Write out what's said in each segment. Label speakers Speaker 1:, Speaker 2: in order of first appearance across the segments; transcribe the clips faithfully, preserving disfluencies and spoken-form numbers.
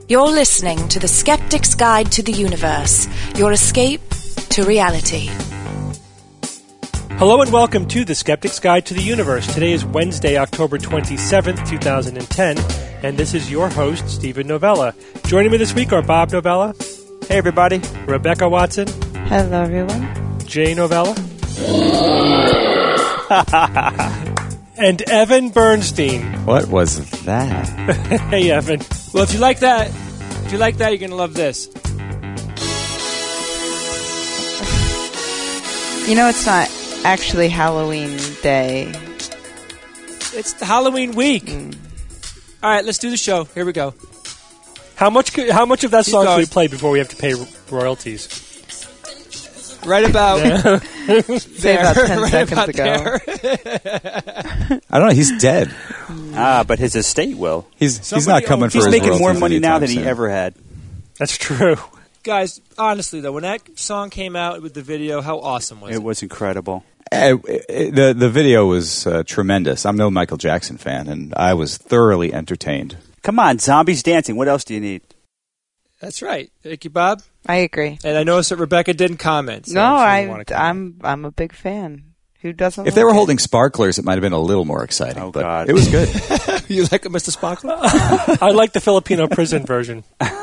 Speaker 1: You're listening to The Skeptic's Guide to the Universe, your escape to reality.
Speaker 2: Hello and welcome to The Skeptic's Guide to the Universe. Today is Wednesday, October twenty-seventh, two thousand ten, and this is your host, Stephen Novella. Joining me this week are Bob Novella.
Speaker 3: Hey, everybody.
Speaker 2: Rebecca Watson.
Speaker 4: Hello, everyone.
Speaker 2: Jay Novella. And Evan Bernstein.
Speaker 5: What was that?
Speaker 2: Hey, Evan.
Speaker 3: Well, if you like that, if you like that, you're going to love this.
Speaker 4: You know, it's not actually Halloween Day.
Speaker 3: It's the Halloween week. Mm. All right, let's do the show. Here we go.
Speaker 2: How much? How much of that
Speaker 3: Keep
Speaker 2: song
Speaker 3: going.
Speaker 2: should we play before we have to pay royalties?
Speaker 3: Right about
Speaker 2: yeah.
Speaker 4: Say about ten
Speaker 3: right
Speaker 4: seconds
Speaker 3: about
Speaker 4: ago.
Speaker 5: I don't know. He's dead.
Speaker 6: Ah, but his estate will.
Speaker 5: He's
Speaker 3: Somebody
Speaker 5: he's not coming
Speaker 3: owns-
Speaker 5: for
Speaker 6: He's
Speaker 5: his
Speaker 6: making more
Speaker 5: royalties
Speaker 6: money now
Speaker 5: anytime
Speaker 6: than he
Speaker 5: soon.
Speaker 6: ever had.
Speaker 2: That's true.
Speaker 3: Guys, honestly, though, when that song came out with the video, how awesome was it?
Speaker 6: It was incredible.
Speaker 5: Uh, it- the the video was uh, tremendous. I'm no Michael Jackson fan, and I was thoroughly entertained.
Speaker 6: Come on, zombies dancing. What else do you need?
Speaker 3: That's right. Thank you, Bob.
Speaker 4: I agree.
Speaker 3: And I noticed that Rebecca didn't comment. So
Speaker 4: no,
Speaker 3: she didn't
Speaker 4: I,
Speaker 3: want to comment.
Speaker 4: I'm I'm a big fan. Who doesn't?
Speaker 5: If they
Speaker 4: like
Speaker 5: were
Speaker 4: it?
Speaker 5: holding sparklers, it might have been a little more exciting.
Speaker 6: Oh,
Speaker 5: but
Speaker 6: God.
Speaker 5: it was good.
Speaker 3: You like it, Mister Sparkler?
Speaker 2: I like the Filipino prison version.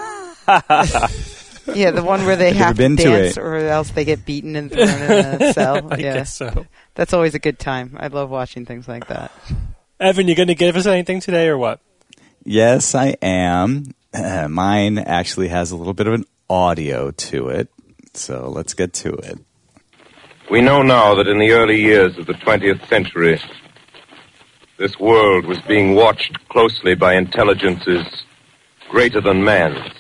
Speaker 4: Yeah, the one where they
Speaker 5: Have you
Speaker 4: have to
Speaker 5: been to
Speaker 4: dance,
Speaker 5: a-
Speaker 4: or else they get beaten and thrown in a cell.
Speaker 2: I
Speaker 4: yeah,
Speaker 2: guess so.
Speaker 4: that's always a good time. I love watching things like that.
Speaker 2: Evan, you going to give us anything today or what?
Speaker 5: Yes, I am. Uh, mine actually has a little bit of an audio to it, so let's get to it.
Speaker 7: We know now that in the early years of the twentieth century, this world was being watched closely by intelligences greater than man's,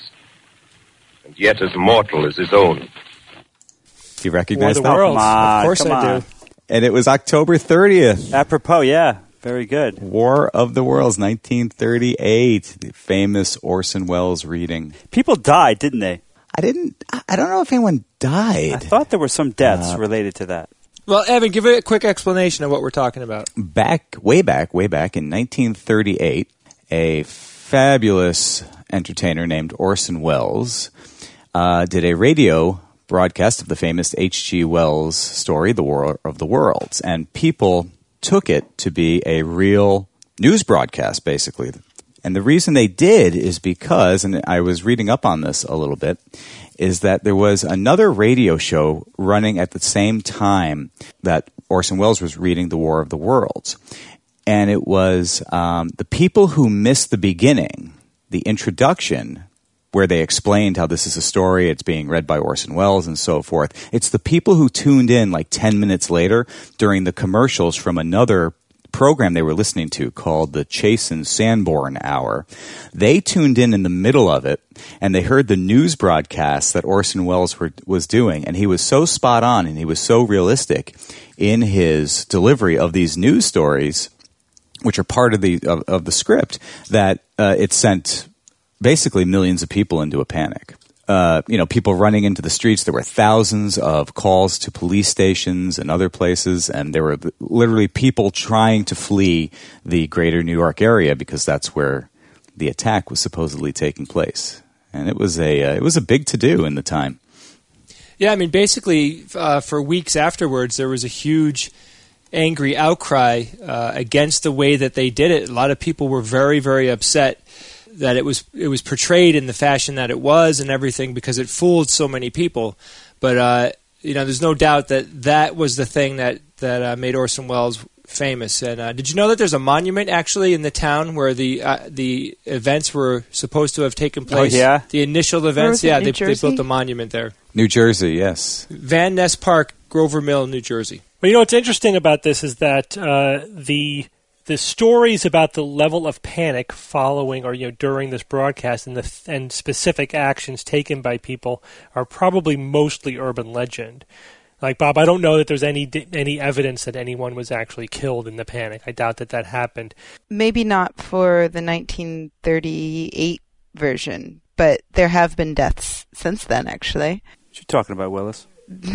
Speaker 7: and yet as mortal as his own.
Speaker 5: Do you recognize
Speaker 2: War of the
Speaker 5: that?
Speaker 2: Worlds.
Speaker 6: Come on,
Speaker 2: Of course
Speaker 6: come
Speaker 2: I
Speaker 6: on.
Speaker 2: do.
Speaker 5: And it was October thirtieth.
Speaker 6: Apropos, yeah. Very good.
Speaker 5: War of the Worlds, nineteen thirty-eight. The famous Orson Welles reading.
Speaker 6: People died, didn't they?
Speaker 5: I didn't. I I don't know if anyone died.
Speaker 6: I thought there were some deaths
Speaker 5: Uh,
Speaker 6: related to that.
Speaker 3: Well, Evan, give it a quick explanation of what we're talking about.
Speaker 5: Back, way back, way back in nineteen thirty-eight, a fabulous entertainer named Orson Welles uh, did a radio broadcast of the famous H G. Wells story, The War of the Worlds, and people took it to be a real news broadcast, basically. And the reason they did is because, and I was reading up on this a little bit, is that there was another radio show running at the same time that Orson Welles was reading The War of the Worlds. And it was um, the people who missed the beginning, the introduction, where they explained how this is a story, it's being read by Orson Welles and so forth. It's the people who tuned in like ten minutes later during the commercials from another program they were listening to called the Chase and Sanborn Hour. They tuned in in the middle of it, and they heard the news broadcast that Orson Welles were, was doing, and he was so spot on and he was so realistic in his delivery of these news stories, which are part of the of, of the script, that uh, it sent basically millions of people into a panic. Uh, you know, people running into the streets. There were thousands of calls to police stations and other places, and there were literally people trying to flee the greater New York area because that's where the attack was supposedly taking place. And it was a uh, it was a big to-do in the time.
Speaker 3: Yeah, I mean, basically, uh, for weeks afterwards, there was a huge angry outcry uh, against the way that they did it. A lot of people were very, very upset that it was it was portrayed in the fashion that it was and everything because it fooled so many people. But uh, you know, there's no doubt that that was the thing that that uh, made Orson Welles famous. And uh, did you know that there's a monument actually in the town where the uh, the events were supposed to have taken place?
Speaker 6: Oh, yeah?
Speaker 3: The initial events.
Speaker 4: was it,
Speaker 3: Yeah,
Speaker 4: New
Speaker 3: they, they
Speaker 4: Jersey?
Speaker 3: built a monument there.
Speaker 5: New Jersey, yes.
Speaker 3: Van Ness Park, Grover Mill, New Jersey.
Speaker 2: Well, you know what's interesting about this is that uh, the the stories about the level of panic following or you know during this broadcast and the and specific actions taken by people are probably mostly urban legend. Like Bob, I don't know that there's any any evidence that anyone was actually killed in the panic. I doubt that that happened.
Speaker 4: Maybe not for the nineteen thirty-eight version, but there have been deaths since then, actually.
Speaker 6: What you talking about, Willis?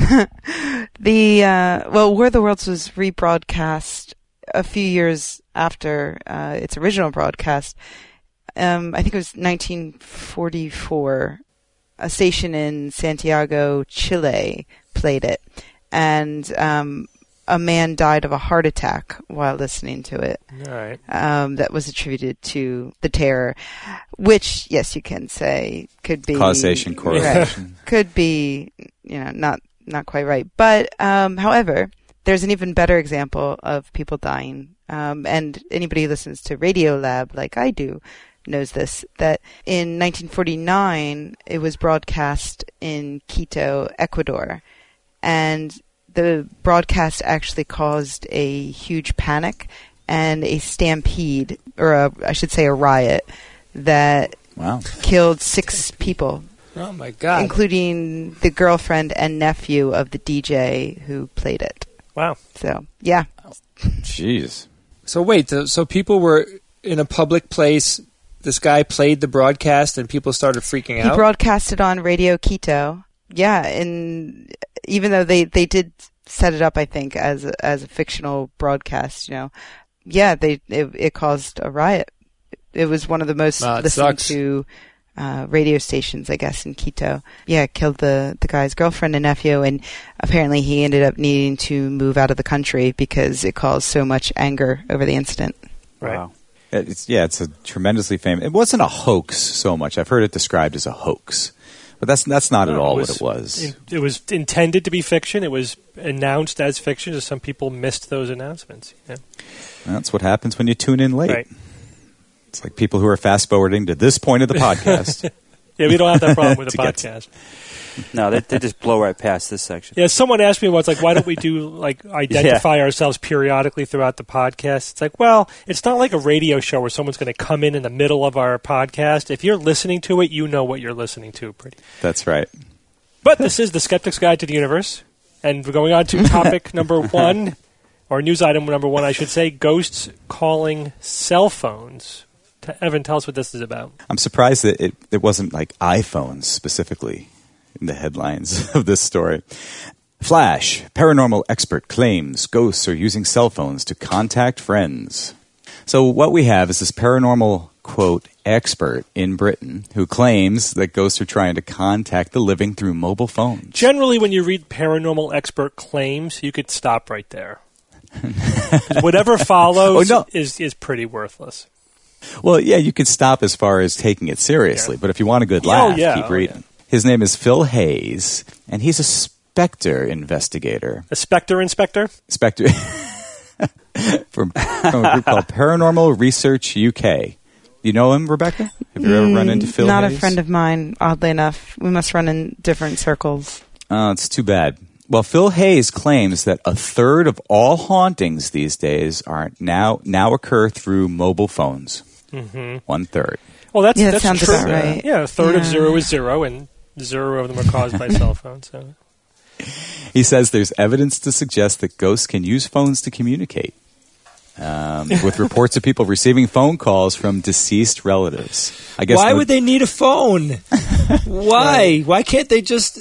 Speaker 4: the uh, well, War of the Worlds was rebroadcast a few years after uh, its original broadcast um, I think it was nineteen forty-four, a station in Santiago, Chile, played it. And um, a man died of a heart attack while listening to it.
Speaker 2: All right.
Speaker 4: Um, that was attributed to the terror, which, yes, you can say could be
Speaker 5: Causation, correlation.
Speaker 4: Right, could be, you know, not not quite right. But um, however, there's an even better example of people dying. Um, and anybody who listens to Radiolab, like I do, knows this, that in nineteen forty-nine, it was broadcast in Quito, Ecuador. And the broadcast actually caused a huge panic and a stampede, or a, I should say a riot, that
Speaker 5: Wow.
Speaker 4: killed six people,
Speaker 3: Oh, my God.
Speaker 4: including the girlfriend and nephew of the D J who played it.
Speaker 2: Wow.
Speaker 4: So, yeah.
Speaker 5: Jeez.
Speaker 3: So wait, th- so people were in a public place. This guy played the broadcast, and people started freaking
Speaker 4: He
Speaker 3: out.
Speaker 4: broadcasted on Radio Quito. Yeah, and even though they, they did set it up, I think, as a, as a fictional broadcast, you know, yeah, they it, it caused a riot. It was one of the most
Speaker 3: Wow, it
Speaker 4: listened
Speaker 3: sucks.
Speaker 4: to uh, radio stations, I guess, in Quito. Yeah, it killed the, the guy's girlfriend and nephew, and apparently he ended up needing to move out of the country because it caused so much anger over the incident.
Speaker 2: Right.
Speaker 6: Wow.
Speaker 5: It's, yeah, it's a tremendously famous. It wasn't a hoax so much. I've heard it described as a hoax, but that's that's not at
Speaker 2: No,
Speaker 5: all
Speaker 2: it was
Speaker 5: what it was.
Speaker 2: in- it was intended to be fiction. It was announced as fiction, so some people missed those announcements. Yeah.
Speaker 5: That's what happens when you tune in late.
Speaker 2: Right.
Speaker 5: It's like people who are fast forwarding to this point of the podcast.
Speaker 2: Yeah, we don't have that problem with the
Speaker 5: To get-
Speaker 2: podcast.
Speaker 6: No, they, they just blow right past this section.
Speaker 2: Yeah, someone asked me once, like, why don't we do, like, identify ourselves periodically throughout the podcast? It's like, well, it's not like a radio show where someone's going to come in in the middle of our podcast. If you're listening to it, you know what you're listening to. Pretty.
Speaker 5: That's right.
Speaker 2: But this is the Skeptic's Guide to the Universe, and we're going on to topic number one, or news item number one, I should say, ghosts calling cell phones. T- Evan, tell us what this is about.
Speaker 5: I'm surprised that it, it wasn't like iPhones specifically in the headlines of this story. Flash, paranormal expert claims ghosts are using cell phones to contact friends. So what we have is this paranormal, quote, expert in Britain who claims that ghosts are trying to contact the living through mobile phones.
Speaker 2: Generally, when you read paranormal expert claims, you could stop right there. 'Cause whatever follows
Speaker 5: Oh, no.
Speaker 2: is, is pretty worthless.
Speaker 5: Well, yeah, you could stop as far as taking it seriously,
Speaker 2: Yeah.
Speaker 5: but if you want a good
Speaker 2: Oh,
Speaker 5: laugh,
Speaker 2: yeah,
Speaker 5: keep
Speaker 2: oh,
Speaker 5: reading. His name is Phil Hayes, and he's a Spectre investigator.
Speaker 2: A Spectre inspector?
Speaker 5: Spectre from, from a group called Paranormal Research U K. You know him, Rebecca? Have you ever run into Phil
Speaker 4: Not
Speaker 5: Hayes?
Speaker 4: a friend of mine, oddly enough. We must run in different circles.
Speaker 5: Oh, it's too bad. Well, Phil Hayes claims that a third of all hauntings these days are now now occur through mobile phones. Mm-hmm. One third.
Speaker 2: Well, that's,
Speaker 4: Yeah, that
Speaker 2: that's
Speaker 4: sounds
Speaker 2: true.
Speaker 4: about right.
Speaker 2: Yeah, a third of
Speaker 4: Yeah.
Speaker 2: zero is zero, and zero of them are caused by cell phones. So.
Speaker 5: He says there's evidence to suggest that ghosts can use phones to communicate. Um, with reports of people receiving phone calls from deceased relatives. I guess
Speaker 3: Why
Speaker 5: no-
Speaker 3: would they need a phone? Why? Why can't they just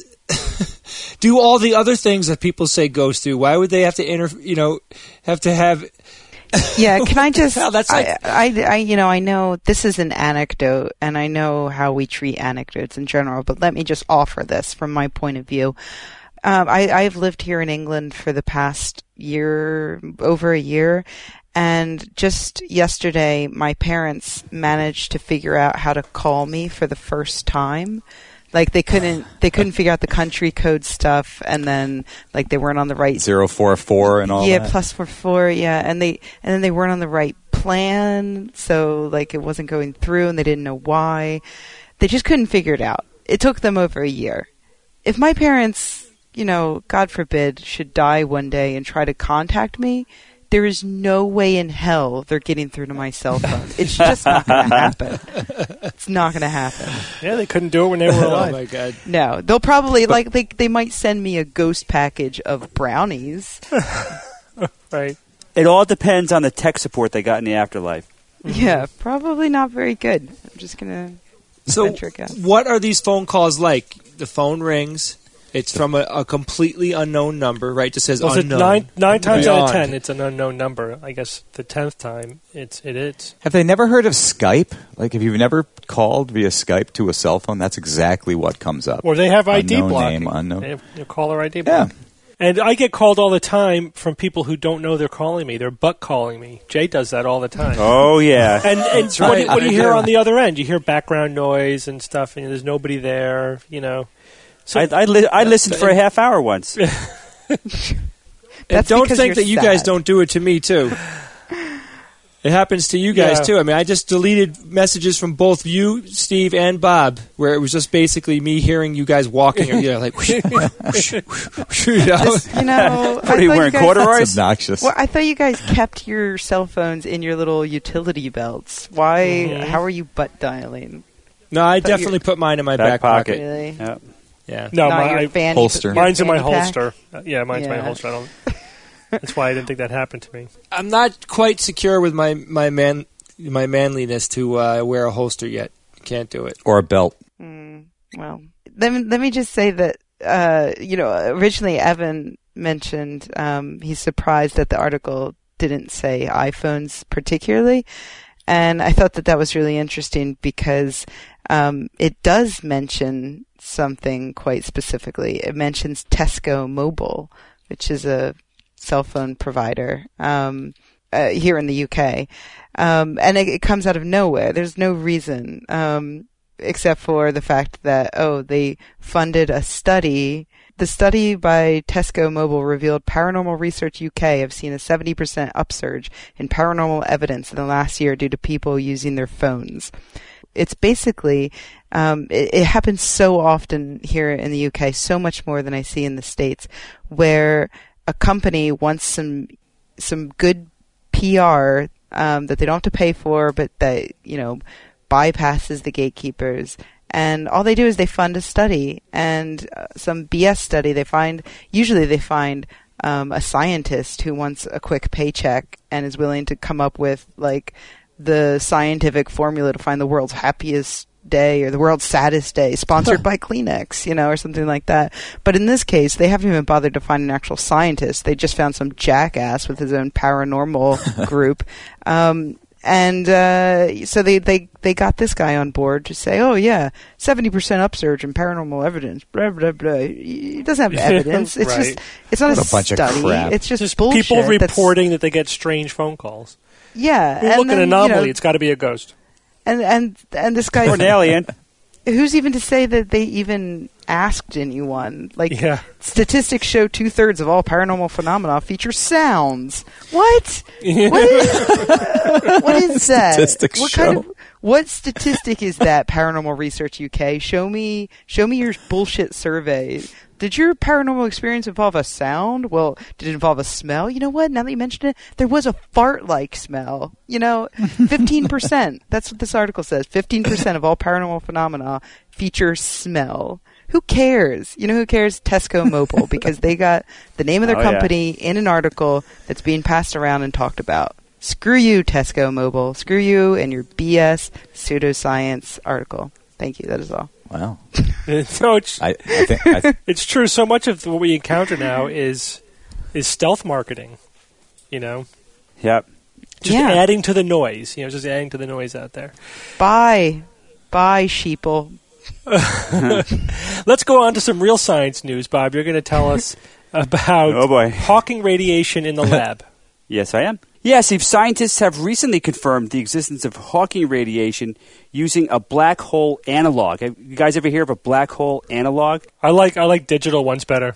Speaker 3: do all the other things that people say ghosts do? Why would they have to inter- you know, have to have
Speaker 4: Yeah, can I just?
Speaker 3: Hell, that's like-
Speaker 4: I, I, I, you know, I know this is an anecdote, and I know how we treat anecdotes in general. But let me just offer this from my point of view. Um, I, I've lived here in England for the past year, over a year, and just yesterday, my parents managed to figure out how to call me for the first time. Like they couldn't, they couldn't figure out the country code stuff, and then like they weren't on the right
Speaker 5: zero four four and all
Speaker 4: yeah,
Speaker 5: that?
Speaker 4: plus four four, yeah, and they and then they weren't on the right plan, so like it wasn't going through, and they didn't know why. They just couldn't figure it out. It took them over a year. If my parents, you know, God forbid, should die one day and try to contact me, there is no way in hell they're getting through to my cell phone. It's just not going to happen. It's not going to happen.
Speaker 2: Yeah, they couldn't do it when they were
Speaker 3: Oh
Speaker 2: alive.
Speaker 3: my god.
Speaker 4: No, they'll probably like they they might send me a ghost package of brownies.
Speaker 2: Right.
Speaker 6: It all depends on the tech support they got in the afterlife.
Speaker 4: Yeah, probably not very good. I'm just gonna
Speaker 3: So
Speaker 4: venture a guess.
Speaker 3: what are these phone calls like? The phone rings It's from a, a completely unknown number, right? It just says
Speaker 2: Well, so
Speaker 3: unknown.
Speaker 2: nine, nine times out of
Speaker 3: Beyond.
Speaker 2: ten, it's an unknown number. I guess the tenth time, it's it is.
Speaker 5: Have they never heard of Skype? Like, if you've never called via Skype to a cell phone, that's exactly what comes up.
Speaker 2: Or they have I D
Speaker 5: Unknown
Speaker 2: blocking.
Speaker 5: name, unknown.
Speaker 2: They have you know, caller I D
Speaker 5: Yeah.
Speaker 2: blocking. And I get called all the time from people who don't know they're calling me. They're butt calling me. Jay does that all the time.
Speaker 6: Oh, yeah.
Speaker 2: And, and what,
Speaker 3: right.
Speaker 2: do, what do you
Speaker 3: I
Speaker 2: hear
Speaker 3: do.
Speaker 2: on the other end? You hear background noise and stuff, and there's nobody there, you know. So
Speaker 6: I, I, li- I listened for a half hour once.
Speaker 3: And
Speaker 4: That's
Speaker 3: don't
Speaker 4: because
Speaker 3: think
Speaker 4: you're
Speaker 3: that you guys
Speaker 4: sad.
Speaker 3: don't do it to me, too. It happens to you guys,
Speaker 2: Yeah.
Speaker 3: too. I mean, I just deleted messages from both you, Steve, and Bob, where it was just basically me hearing you guys walking, or, you know, like, whoosh, whoosh, whoosh, you know?
Speaker 4: You know,
Speaker 6: What
Speaker 4: I
Speaker 6: are you
Speaker 4: thought
Speaker 6: wearing,
Speaker 4: guys-
Speaker 6: corduroys?
Speaker 5: It's obnoxious.
Speaker 4: Well, I thought you guys kept your cell phones in your little utility belts. Why?
Speaker 2: Mhm.
Speaker 4: How are you butt dialing?
Speaker 3: No, I
Speaker 4: Thought
Speaker 3: definitely
Speaker 4: you-
Speaker 3: put mine in my
Speaker 6: Back
Speaker 3: back,
Speaker 6: pocket.
Speaker 3: pocket.
Speaker 4: Really?
Speaker 6: Yep.
Speaker 3: Yeah.
Speaker 2: no,
Speaker 4: Not
Speaker 2: my,
Speaker 4: your
Speaker 2: I-
Speaker 4: fanny,
Speaker 5: Holster.
Speaker 4: your
Speaker 2: mine's in my
Speaker 4: fanny pack?
Speaker 2: holster. Uh, yeah, mine's in my
Speaker 4: Yeah.
Speaker 2: holster. I don't. That's why I didn't think that happened to me.
Speaker 3: I'm not quite secure with my, my man my manliness to uh, wear a holster yet. Can't do it.
Speaker 5: Or a belt.
Speaker 4: Mm, well, let me, let me just say that, uh, you know, originally Evan mentioned um, he's surprised that the article didn't say iPhones particularly. And I thought that that was really interesting because um, it does mention something quite specifically. It mentions Tesco Mobile, which is a cell phone provider um, uh, here in the U K. Um, and it, it comes out of nowhere. There's no reason, um, except for the fact that, oh, they funded a study. The study by Tesco Mobile revealed Paranormal Research U K have seen a seventy percent upsurge in paranormal evidence in the last year due to people using their phones. It's basically, um, it, it happens so often here in the U K, so much more than I see in the States, where a company wants some, some good P R Um, that they don't have to pay for, but that, you know, bypasses the gatekeepers. And all they do is they fund a study, and uh, some B S study. They find, usually they find um, a scientist who wants a quick paycheck and is willing to come up with, like, the scientific formula to find the world's happiest day or the world's saddest day, sponsored by Kleenex, you know, or something like that. But in this case, they haven't even bothered to find an actual scientist. They just found some jackass with his own paranormal group. Um, and uh, so they, they, they got this guy on board to say, oh, yeah, seventy percent upsurge in paranormal evidence, blah, blah, blah. He doesn't have evidence. It's
Speaker 2: Right.
Speaker 4: just, it's not
Speaker 5: What
Speaker 4: a,
Speaker 5: a bunch of
Speaker 4: study.
Speaker 5: crap.
Speaker 4: It's just,
Speaker 2: Just
Speaker 4: bullshit.
Speaker 2: people
Speaker 4: that's-
Speaker 2: reporting that they get strange phone calls.
Speaker 4: Yeah.
Speaker 2: Well,
Speaker 4: and
Speaker 2: look,
Speaker 4: then,
Speaker 2: an anomaly.
Speaker 4: You know,
Speaker 2: It's got to be a ghost.
Speaker 4: and, and, and this guy,
Speaker 6: Or an alien.
Speaker 4: who's even to say that they even asked anyone? Like,
Speaker 2: Yeah.
Speaker 4: statistics show two thirds of all paranormal phenomena feature sounds. What? What is, what is that?
Speaker 5: Statistics
Speaker 4: what
Speaker 5: show.
Speaker 4: kind of what statistic is that? Paranormal Research U K. Show me, show me your bullshit survey. Did your paranormal experience involve a sound? Well, did it involve a smell? You know what? Now that you mentioned it, there was a fart-like smell. You know, fifteen percent. That's what this article says. fifteen percent of all paranormal phenomena feature smell. Who cares? You know who cares? Tesco Mobile, because they got the name of their
Speaker 6: Oh, yeah.
Speaker 4: company in an article that's being passed around and talked about. Screw you, Tesco Mobile. Screw you and your B S pseudoscience article. Thank you. That is all.
Speaker 5: Wow.
Speaker 2: So it's
Speaker 5: I, I think I,
Speaker 2: it's true. So much of what we encounter now is is stealth marketing. You know,
Speaker 6: Yep.
Speaker 2: just
Speaker 4: Yeah.
Speaker 2: adding to the noise. You know, just adding to the noise out there.
Speaker 4: Bye. Bye, sheeple.
Speaker 2: Let's go on to some real science news, Bob. You're going to tell us about
Speaker 6: Oh, boy.
Speaker 2: Hawking radiation in the lab.
Speaker 6: Yes, I am. Yes, if scientists have recently confirmed the existence of Hawking radiation using a black hole analog. Have you guys ever hear of a black hole analog?
Speaker 2: I like I like digital ones better.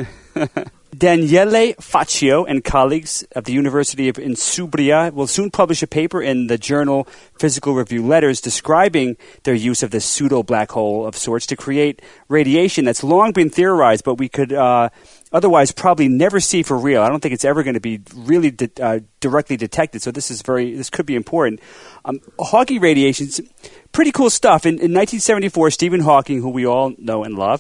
Speaker 6: Daniele Faccio and colleagues of the University of Insubria will soon publish a paper in the journal Physical Review Letters describing their use of this pseudo-black hole of sorts to create radiation that's long been theorized, but we could uh, otherwise probably never see for real. I don't think it's ever going to be really de- uh, directly detected, so this is very this could be important. Um, Hawking radiation's pretty cool stuff. In, in nineteen seventy-four, Stephen Hawking, who we all know and love,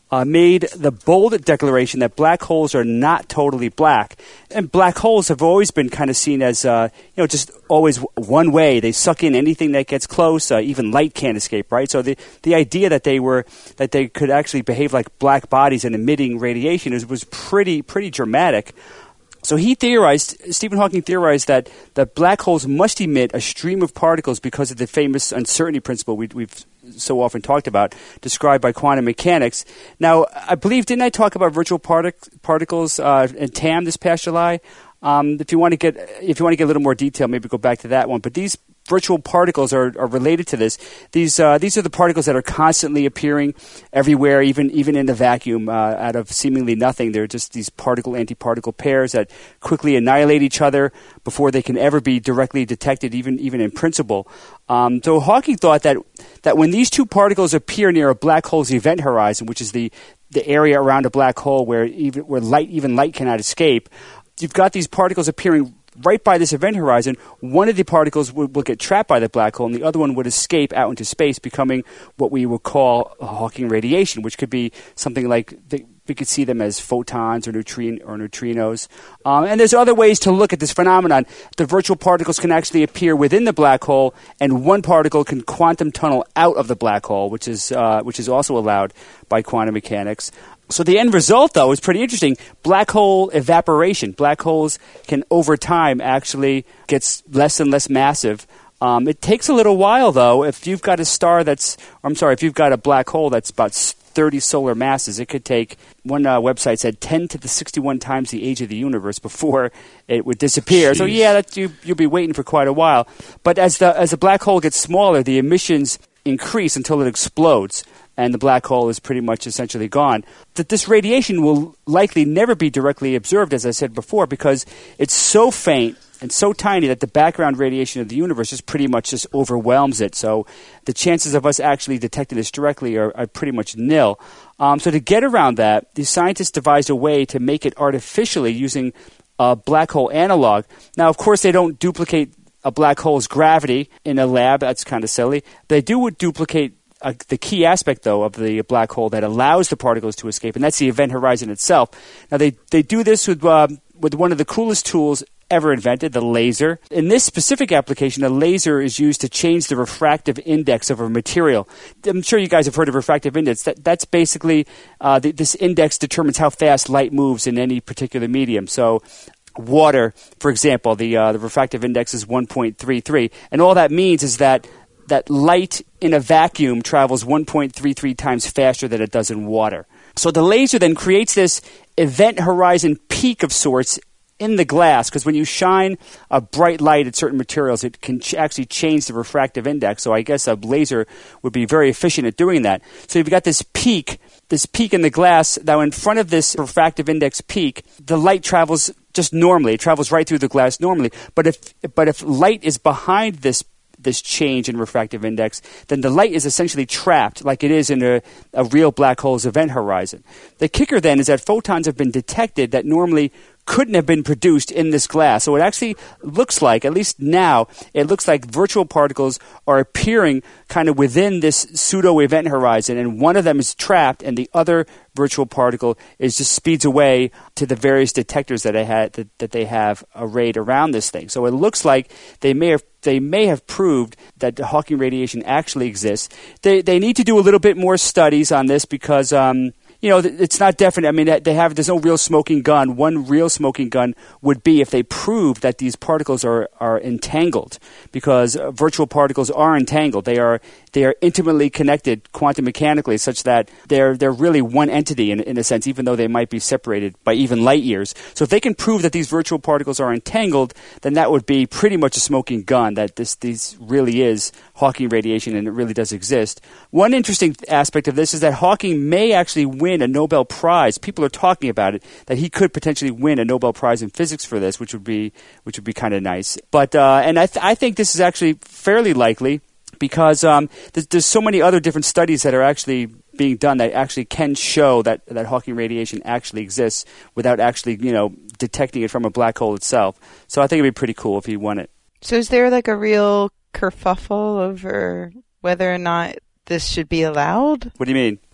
Speaker 6: uh, made the bold declaration that black holes are not totally black. And black holes have always been kind of seen as, uh, you know, just always one way. They suck in anything that gets close. Uh, even light can't escape, right? So the the idea that they were that they could actually behave like black bodies and emitting radiation is, was pretty pretty dramatic. So he theorized, Stephen Hawking theorized that, that black holes must emit a stream of particles because of the famous uncertainty principle we, we've so often talked about, described by quantum mechanics. Now, I believe, didn't I talk about virtual partic- particles uh, in T A M this past July? Um, if you want to get if you want to get a little more detail, maybe go back to that one. But these virtual particles are, are related to this. These uh, these are the particles that are constantly appearing everywhere, even even in the vacuum, uh, out of seemingly nothing. They're just these particle-antiparticle pairs that quickly annihilate each other before they can ever be directly detected, even even in principle. Um, so Hawking thought that that when these two particles appear near a black hole's event horizon, which is the the area around a black hole where even where light even light cannot escape, you've got these particles appearing right by this event horizon. One of the particles will, will get trapped by the black hole, and the other one would escape out into space, becoming what we would call Hawking radiation, which could be something like the, we could see them as photons or, neutrin- or neutrinos. Um, and there's other ways to look at this phenomenon. The virtual particles can actually appear within the black hole, and one particle can quantum tunnel out of the black hole, which is uh, which is also allowed by quantum mechanics. So the end result, though, is pretty interesting. Black hole evaporation. Black holes can, over time, actually get less and less massive. Um, it takes a little while, though. If you've got a star that's, or I'm sorry, if you've got a black hole that's about thirty solar masses, it could take, one uh, website said, ten to the sixty-one times the age of the universe before it would disappear. Jeez. So, yeah, that, you, you'll be waiting for quite a while. But as the as the black hole gets smaller, the emissions increase until it explodes, and the black hole is pretty much essentially gone. That this radiation will likely never be directly observed, as I said before, because it's so faint and so tiny that the background radiation of the universe just pretty much just overwhelms it. So the chances of us actually detecting this directly are, are pretty much nil. Um, so to get around that, the scientists devised a way to make it artificially using a black hole analog. Now, of course, they don't duplicate a black hole's gravity in a lab. That's kind of silly. They do duplicate Uh, the key aspect, though, of the black hole that allows the particles to escape, and that's the event horizon itself. Now, they, they do this with uh, with one of the coolest tools ever invented, the laser. In this specific application, a laser is used to change the refractive index of a material. I'm sure you guys have heard of refractive index. That, that's basically, uh, the, this index determines how fast light moves in any particular medium. So water, for example, the, uh, the refractive index is one point three three, and all that means is that that light in a vacuum travels one point three three times faster than it does in water. So the laser then creates this event horizon peak of sorts in the glass, because when you shine a bright light at certain materials, it can ch- actually change the refractive index. So I guess a laser would be very efficient at doing that. So you've got this peak, this peak in the glass. Now in front of this refractive index peak, the light travels just normally. It travels right through the glass normally. But if but if light is behind this this change in refractive index, then the light is essentially trapped like it is in a, a real black hole's event horizon. The kicker then is that photons have been detected that normally couldn't have been produced in this glass. So it actually looks like, at least now, it looks like virtual particles are appearing kind of within this pseudo-event horizon, and one of them is trapped, and the other virtual particle is just speeds away to the various detectors that they, had, that, that they have arrayed around this thing. So it looks like they may have they may have proved that the Hawking radiation actually exists. They they need to do a little bit more studies on this because um, you know, it's not definite. I mean, they have there's no real smoking gun. One real smoking gun would be if they prove that these particles are, are entangled, because uh, virtual particles are entangled. They are they are intimately connected quantum mechanically, such that they're they're really one entity in, in a sense, even though they might be separated by even light years. So if they can prove that these virtual particles are entangled, then that would be pretty much a smoking gun, that this this really is Hawking radiation and it really does exist. One interesting aspect of this is that Hawking may actually win a Nobel Prize. People are talking about it, that he could potentially win a Nobel Prize in physics for this, which would be which would be kind of nice. But uh, and I th- I think this is actually fairly likely, because um, there's, there's so many other different studies that are actually being done that actually can show that, that Hawking radiation actually exists without actually, you know, detecting it from a black hole itself. So I think it'd be pretty cool if he won it.
Speaker 4: So is there like a real kerfuffle over whether or not this should be allowed?
Speaker 6: What do you mean?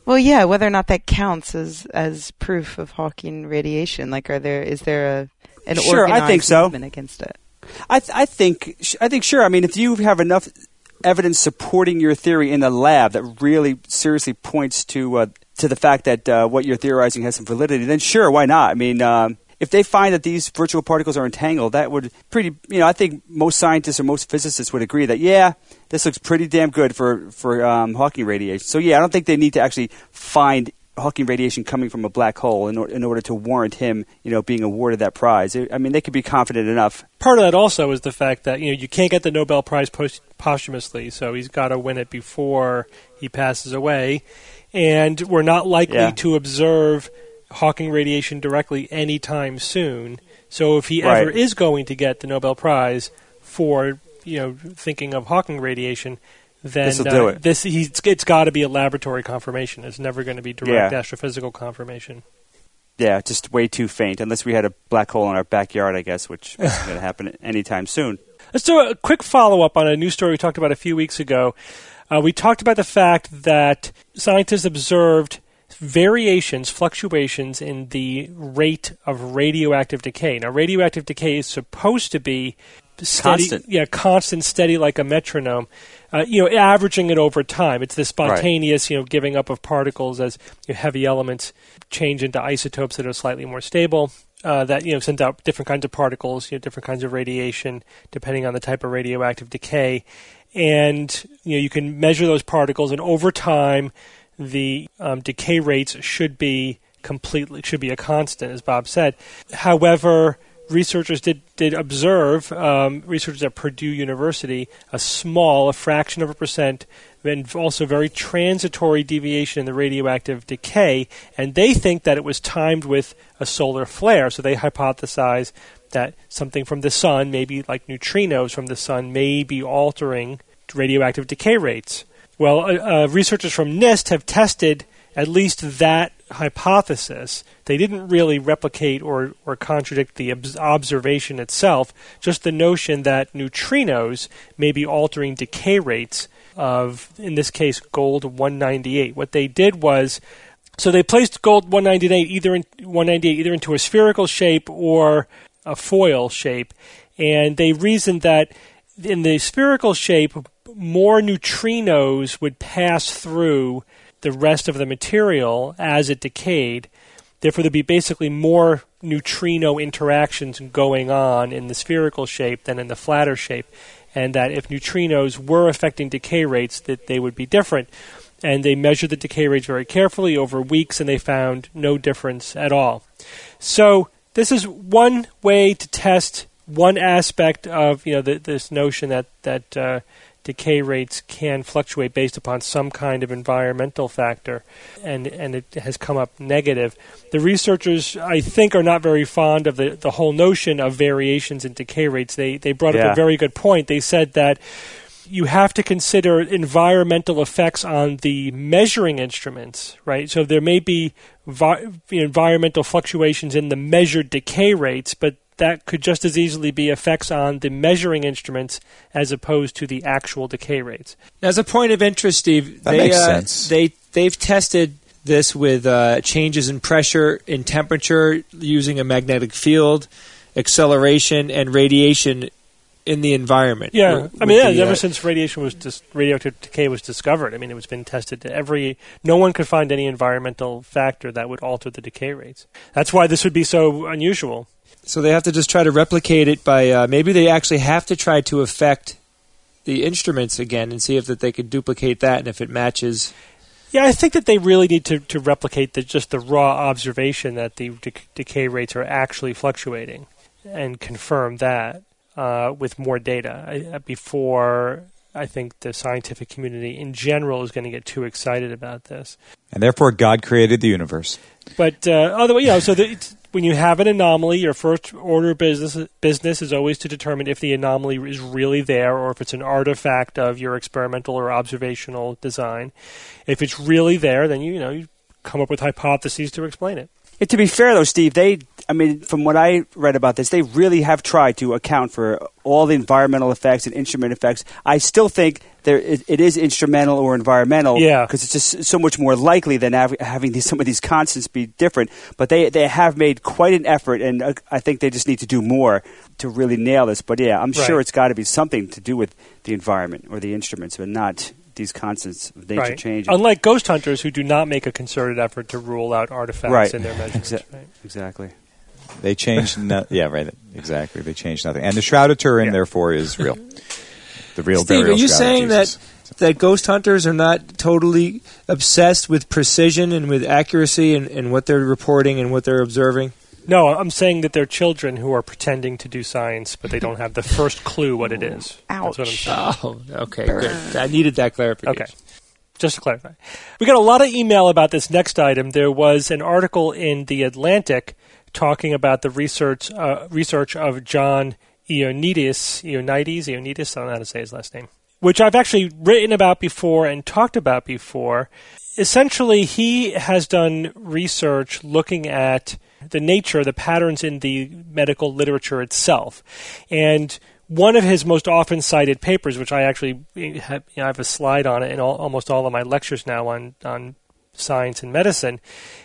Speaker 4: Well, yeah, whether or not that counts as as proof of Hawking radiation, like, are there is there a an
Speaker 6: sure,
Speaker 4: organized
Speaker 6: I think so.
Speaker 4: movement against it?
Speaker 6: I th- I think I think sure. I mean, if you have enough evidence supporting your theory in the lab that really seriously points to uh, to the fact that uh, what you're theorizing has some validity, then sure, why not? I mean, um, if they find that these virtual particles are entangled, that would pretty, you know, I think most scientists or most physicists would agree that, yeah, this looks pretty damn good for, for um, Hawking radiation. So, yeah, I don't think they need to actually find Hawking radiation coming from a black hole in, or, in order to warrant him, you know, being awarded that prize. I mean, they could be confident enough.
Speaker 2: Part of that also is the fact that, you know, you can't get the Nobel Prize post- posthumously, so he's got to win it before he passes away. And we're not likely
Speaker 6: yeah.
Speaker 2: to observe Hawking radiation directly anytime soon. So if he
Speaker 6: right.
Speaker 2: ever is going to get the Nobel Prize for, you know, thinking of Hawking radiation, then
Speaker 6: This'll
Speaker 2: uh,
Speaker 6: do it.
Speaker 2: this he's, it's got to be a laboratory confirmation. It's never going to be direct
Speaker 6: yeah.
Speaker 2: astrophysical confirmation.
Speaker 6: Yeah, just way too faint, unless we had a black hole in our backyard, I guess, which isn't going to happen anytime soon.
Speaker 2: Let's do a quick follow-up on a news story we talked about a few weeks ago. Uh, we talked about the fact that scientists observed variations, fluctuations in the rate of radioactive decay. Now, radioactive decay is supposed to be steady,
Speaker 6: constant.
Speaker 2: yeah, constant, steady, like a metronome. Uh, you know, averaging it over time. It's the spontaneous, right. you know, giving up of particles as you know, heavy elements change into isotopes that are slightly more stable. Uh, that you know send out different kinds of particles, you know, different kinds of radiation, depending on the type of radioactive decay. And you know, you can measure those particles, and over time, the um, decay rates should be completely should be a constant, as Bob said. However, researchers did did observe um, researchers at Purdue University a small, a fraction of a percent, and also very transitory deviation in the radioactive decay, and they think that it was timed with a solar flare. So they hypothesize that something from the sun, maybe like neutrinos from the sun, may be altering radioactive decay rates. Well, uh, uh, researchers from NIST have tested at least that hypothesis. They didn't really replicate or, or contradict the ob- observation itself, just the notion that neutrinos may be altering decay rates of, in this case, gold one ninety-eight. What they did was, so they placed gold one ninety-eight either in one ninety-eight either into a spherical shape or a foil shape, and they reasoned that in the spherical shape, more neutrinos would pass through the rest of the material as it decayed. Therefore, there'd be basically more neutrino interactions going on in the spherical shape than in the flatter shape, and that if neutrinos were affecting decay rates, that they would be different. And they measured the decay rates very carefully over weeks, and they found no difference at all. So this is one way to test one aspect of you know the, this notion that that uh, decay rates can fluctuate based upon some kind of environmental factor, and and it has come up negative. The researchers, I think, are not very fond of the, the whole notion of variations in decay rates. They they brought
Speaker 6: yeah.
Speaker 2: up a very good point. They said that you have to consider environmental effects on the measuring instruments, right? So there may be vi- environmental fluctuations in the measured decay rates, but that could just as easily be effects on the measuring instruments as opposed to the actual decay rates.
Speaker 3: As a point of interest, Steve,
Speaker 5: that
Speaker 3: they,
Speaker 5: makes
Speaker 3: uh,
Speaker 5: sense.
Speaker 3: They they've tested this with uh, changes in pressure, in temperature, using a magnetic field, acceleration, and radiation in the environment.
Speaker 2: Yeah,
Speaker 3: with,
Speaker 2: I mean, yeah,
Speaker 3: the,
Speaker 2: ever
Speaker 3: uh,
Speaker 2: since radiation was dis- radioactive decay was discovered, I mean, it was been tested to every. No one could find any environmental factor that would alter the decay rates. That's why this would be so unusual.
Speaker 3: So they have to just try to replicate it by uh, maybe they actually have to try to affect the instruments again and see if that they could duplicate that and if it matches.
Speaker 2: Yeah, I think that they really need to, to replicate the, just the raw observation that the de- decay rates are actually fluctuating and confirm that uh, with more data I, before I think the scientific community in general is going to get too excited about this.
Speaker 5: And therefore, God created the universe.
Speaker 2: But uh, other, you know, so the, it's, when you have an anomaly, your first order of business business is always to determine if the anomaly is really there or if it's an artifact of your experimental or observational design. If it's really there, then you, you know you come up with hypotheses to explain it.
Speaker 6: And to be fair, though, Steve, they, I mean, from what I read about this, they really have tried to account for all the environmental effects and instrument effects. I still think there it, it is instrumental or environmental,
Speaker 2: yeah,
Speaker 6: because it's just so much more likely than av- having these, some of these constants be different. But they, they have made quite an effort, and uh, I think they just need to do more to really nail this. But yeah, I'm
Speaker 2: right.
Speaker 6: sure it's got to be something to do with the environment or the instruments, but not these constants of nature
Speaker 2: right.
Speaker 6: changing.
Speaker 2: Unlike ghost hunters, who do not make a concerted effort to rule out artifacts
Speaker 6: right.
Speaker 2: in their measurements.
Speaker 6: Exa-
Speaker 2: right.
Speaker 6: Exactly.
Speaker 5: They changed, no- yeah, right, exactly. They changed nothing, and the Shroud of Turin,
Speaker 2: yeah.
Speaker 5: therefore, is real. The real
Speaker 3: Steve,
Speaker 5: burial
Speaker 3: are you
Speaker 5: shroud
Speaker 3: saying
Speaker 5: of
Speaker 3: that
Speaker 5: Jesus.
Speaker 3: that ghost hunters are not totally obsessed with precision and with accuracy and, and what they're reporting and what they're observing?
Speaker 2: No, I'm saying that they're children who are pretending to do science, but they don't have the first clue what it is.
Speaker 4: Ouch.
Speaker 2: That's what I'm saying.
Speaker 3: Oh, okay, good. I needed that clarification.
Speaker 2: Okay. Just to clarify. We got a lot of email about this next item. There was an article in The Atlantic talking about the research uh, research of John Ioannidis, Ioannidis, Ioannidis, I don't know how to say his last name, which I've actually written about before and talked about before. Essentially, he has done research looking at the nature, the patterns in the medical literature itself. And one of his most often cited papers, which I actually have, you know, I have a slide on it in all, almost all of my lectures now on, on science and medicine,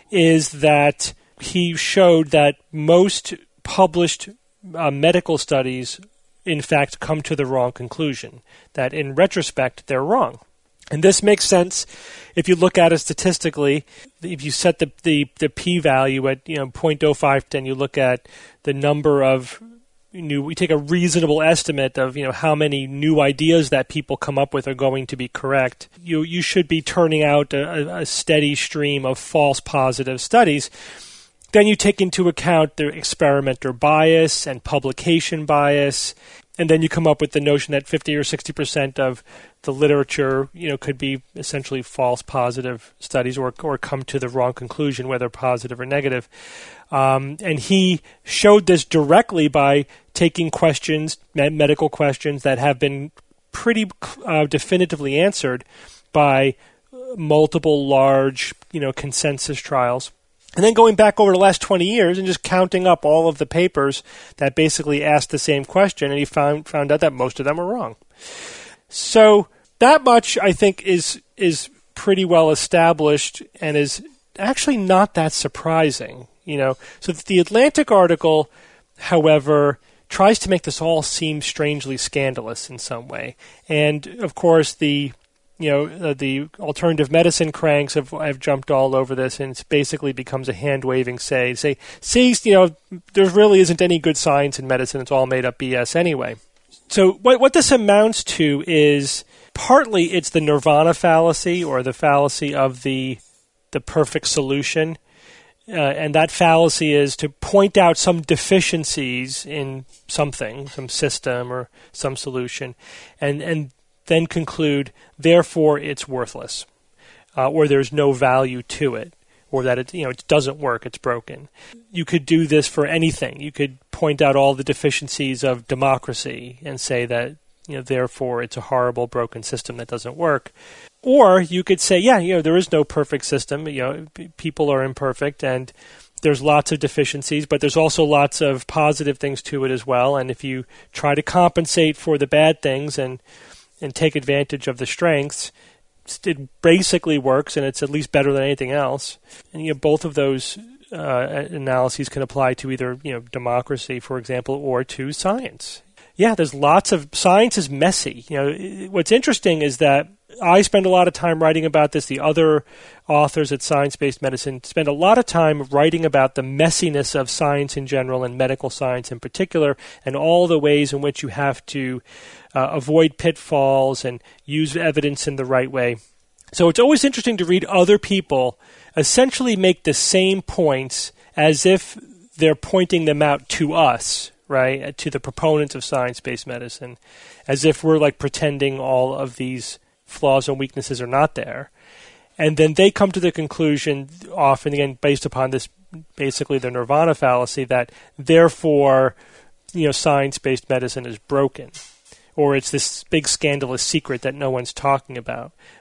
Speaker 2: is that he showed that most published uh, medical studies, in fact, come to the wrong conclusion, that in retrospect, they're wrong. And this makes sense if you look at it statistically. If you set the, the, the p-value at you know zero point zero five, and you look at the number of new, we take a reasonable estimate of you know how many new ideas that people come up with are going to be correct. You you should be turning out a, a steady stream of false positive studies. Then you take into account the experimenter bias and publication bias, and then you come up with the notion that fifty or sixty percent of the literature, you know, could be essentially false positive studies, or or come to the wrong conclusion, whether positive or negative. Um, and he showed this directly by taking questions, medical questions that have been pretty uh, definitively answered by multiple large, you know, consensus trials. And then going back over the last twenty years and just counting up all of the papers that basically asked the same question, and he found found out that most of them were wrong. So that much, I think, is is pretty well established and is actually not that surprising. You know, so the Atlantic article, however, tries to make this all seem strangely scandalous in some way. And of course, the you know uh, the alternative medicine cranks have have jumped all over this, and it basically becomes a hand waving say say see you know there really isn't any good science in medicine. It's all made up B S anyway. So what what this amounts to is partly it's the nirvana fallacy, or the fallacy of the the perfect solution. Uh, and that fallacy is to point out some deficiencies in something, some system or some solution, and, and then conclude, therefore, it's worthless, uh, or there's no value to it, or that it, you know, it doesn't work, it's broken. You could do this for anything. You could point out all the deficiencies of democracy and say that, you know, therefore, it's a horrible, broken system that doesn't work. Or you could say, yeah, you know, there is no perfect system. You know, p- people are imperfect, and there's lots of deficiencies, but there's also lots of positive things to it as well. And if you try to compensate for the bad things and and take advantage of the strengths, it basically works, and it's at least better than anything else. And you know, both of those uh, analyses can apply to either you know democracy, for example, or to science. Yeah, there's lots of science is messy. You know, what's interesting is that I spend a lot of time writing about this. The other authors at Science-Based Medicine spend a lot of time writing about the messiness of science in general and medical science in particular, and all the ways in which you have to uh, avoid pitfalls and use evidence in the right way. So it's always interesting to read other people essentially make the same points as if they're pointing them out to us, right, to the proponents of science-based medicine, as if we're like pretending all of these flaws and weaknesses are not there. And then they come to the conclusion, often again based upon this, basically the nirvana fallacy, that therefore, you know, science-based medicine is broken, or it's this big scandalous secret that no one's talking about.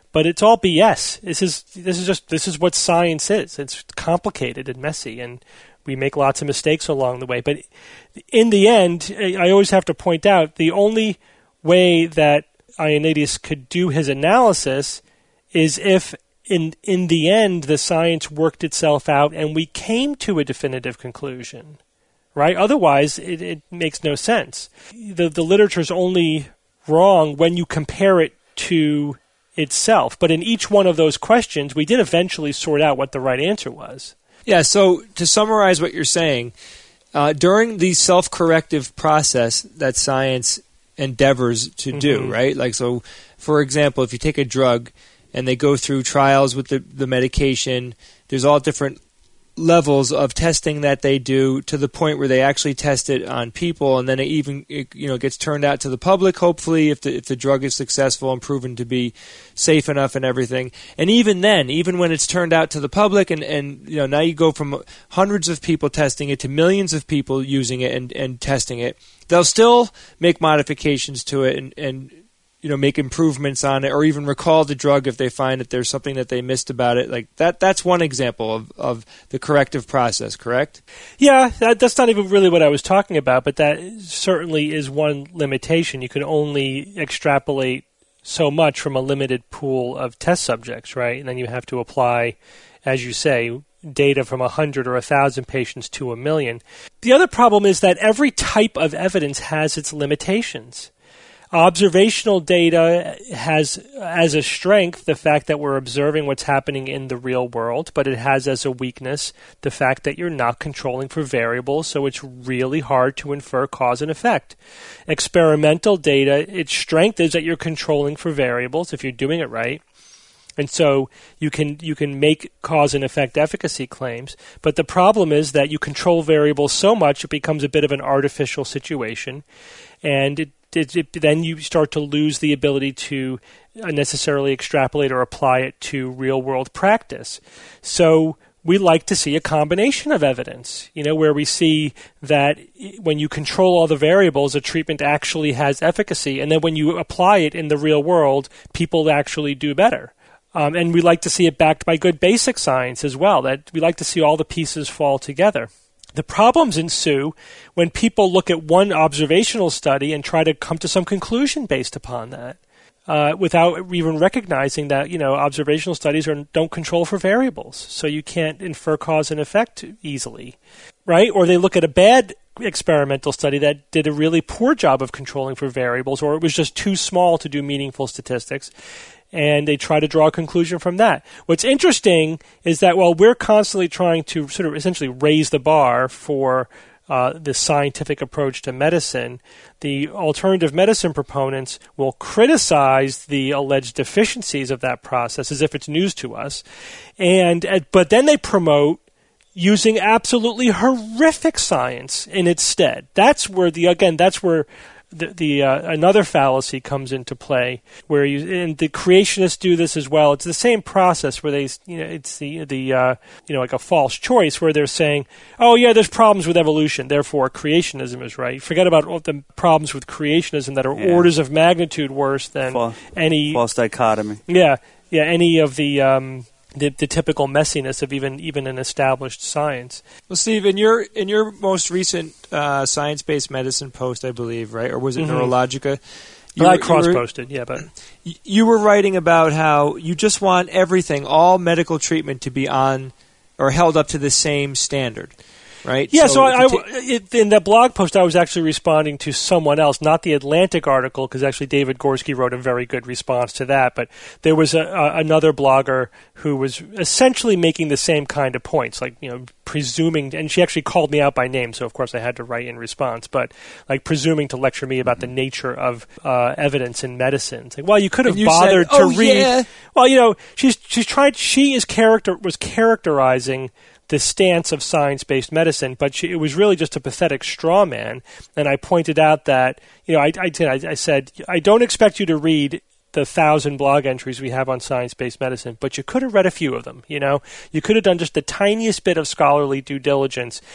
Speaker 2: But it's all B S. This is this is just this is what science is. It's complicated and messy, and we make lots of mistakes along the way. But in the end, I always have to point out the only way that Ioannidis could do his analysis is if in in the end the science worked itself out and we came to a definitive conclusion, right? Otherwise, it, it makes no sense. The the literature's only wrong when you compare it to itself. But in each one of those questions, we did eventually sort out what the right answer was.
Speaker 3: Yeah, so to summarize what you're saying, uh, during the self-corrective process that science endeavors to do, mm-hmm. right? Like, so, for example, if you take a drug and they go through trials with the, the medication, there's all different levels of testing that they do to the point where they actually test it on people, and then it even it, you know gets turned out to the public, hopefully, if the if the drug is successful and proven to be safe enough and everything. And even then, even when it's turned out to the public, and, and you know now you go from hundreds of people testing it to millions of people using it and, and testing it, they'll still make modifications to it and, and you know, make improvements on it, or even recall the drug if they find that there's something that they missed about it. Like that, that's one example of, of the corrective process, correct?
Speaker 2: Yeah, that, that's not even really what I was talking about, but that certainly is one limitation. You can only extrapolate so much from a limited pool of test subjects, right? And then you have to apply, as you say, data from a hundred or a thousand patients to a million. The other problem is that every type of evidence has its limitations. Observational data has as a strength the fact that we're observing what's happening in the real world, but it has as a weakness the fact that you're not controlling for variables, so it's really hard to infer cause and effect. Experimental data, its strength is that you're controlling for variables if you're doing it right. And so you can you can make cause and effect efficacy claims, but the problem is that you control variables so much it becomes a bit of an artificial situation, and it It, it, then you start to lose the ability to necessarily extrapolate or apply it to real-world practice. So we like to see a combination of evidence, you know, where we see that when you control all the variables, a treatment actually has efficacy, and then when you apply it in the real world, people actually do better. Um, and we like to see it backed by good basic science as well, that we like to see all the pieces fall together. The problems ensue when people look at one observational study and try to come to some conclusion based upon that, uh, without even recognizing that, you know, observational studies are, don't control for variables, so you can't infer cause and effect easily, right? Or they look at a bad experimental study that did a really poor job of controlling for variables, or it was just too small to do meaningful statistics, and they try to draw a conclusion from that. What's interesting is that while we're constantly trying to sort of essentially raise the bar for uh, the scientific approach to medicine, the alternative medicine proponents will criticize the alleged deficiencies of that process as if it's news to us, and but then they promote using absolutely horrific science in its stead. That's where the again, that's where The, the uh, another fallacy comes into play, where you and the creationists do this as well. It's the same process where they, you know, it's the the uh, you know like a false choice where they're saying, oh yeah, there's problems with evolution, therefore creationism is right. Forget about all the problems with creationism that are yeah. orders of magnitude worse than
Speaker 6: Fa-
Speaker 2: any
Speaker 6: false dichotomy.
Speaker 2: Yeah, yeah, any of the. Um, The, the typical messiness of even even an established science.
Speaker 3: Well, Steve, in your in your most recent uh, science-based medicine post, I believe, right, or was it mm-hmm. Neurologica?
Speaker 2: You well, were, I cross-posted, yeah, but
Speaker 3: you were writing about how you just want everything, all medical treatment, to be on or held up to the same standard. Right?
Speaker 2: Yeah, so, so I, I, it, in that blog post, I was actually responding to someone else, not the Atlantic article, because actually David Gorski wrote a very good response to that. But there was a, a, another blogger who was essentially making the same kind of points, like, you know, presuming, and she actually called me out by name, so of course I had to write in response, but like presuming to lecture me about the nature of uh, evidence in medicine. It's like, well, you could have bothered
Speaker 3: said,
Speaker 2: to
Speaker 3: oh,
Speaker 2: read.
Speaker 3: Yeah.
Speaker 2: Well, you know, she's she's tried. She is character was characterizing the stance of science-based medicine, but she, it was really just a pathetic straw man. And I pointed out that, you know, I, I, did, I, I said, I don't expect you to read the thousand blog entries we have on science-based medicine, but you could have read a few of them, you know. You could have done just the tiniest bit of scholarly due diligence.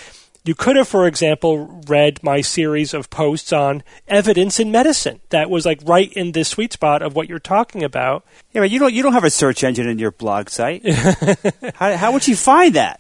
Speaker 2: You could have, for example, read my series of posts on evidence in medicine. That was like right in the sweet spot of what you're talking about.
Speaker 6: Yeah, but you don't you don't have a search engine in your blog site. how, how would you find that?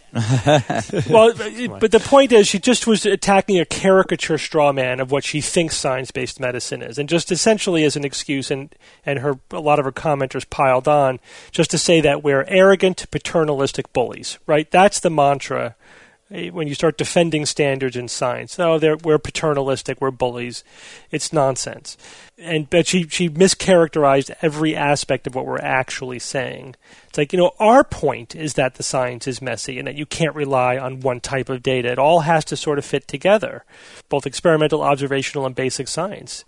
Speaker 2: Well, but the point is, she just was attacking a caricature straw man of what she thinks science-based medicine is, and just essentially as an excuse, and and her a lot of her commenters piled on just to say that we're arrogant, paternalistic bullies. Right? That's the mantra. When you start defending standards in science, oh, we're paternalistic, we're bullies. It's nonsense. And but she, she mischaracterized every aspect of what we're actually saying. It's like, you know, our point is that the science is messy and that you can't rely on one type of data. It all has to sort of fit together, both experimental, observational, and basic science.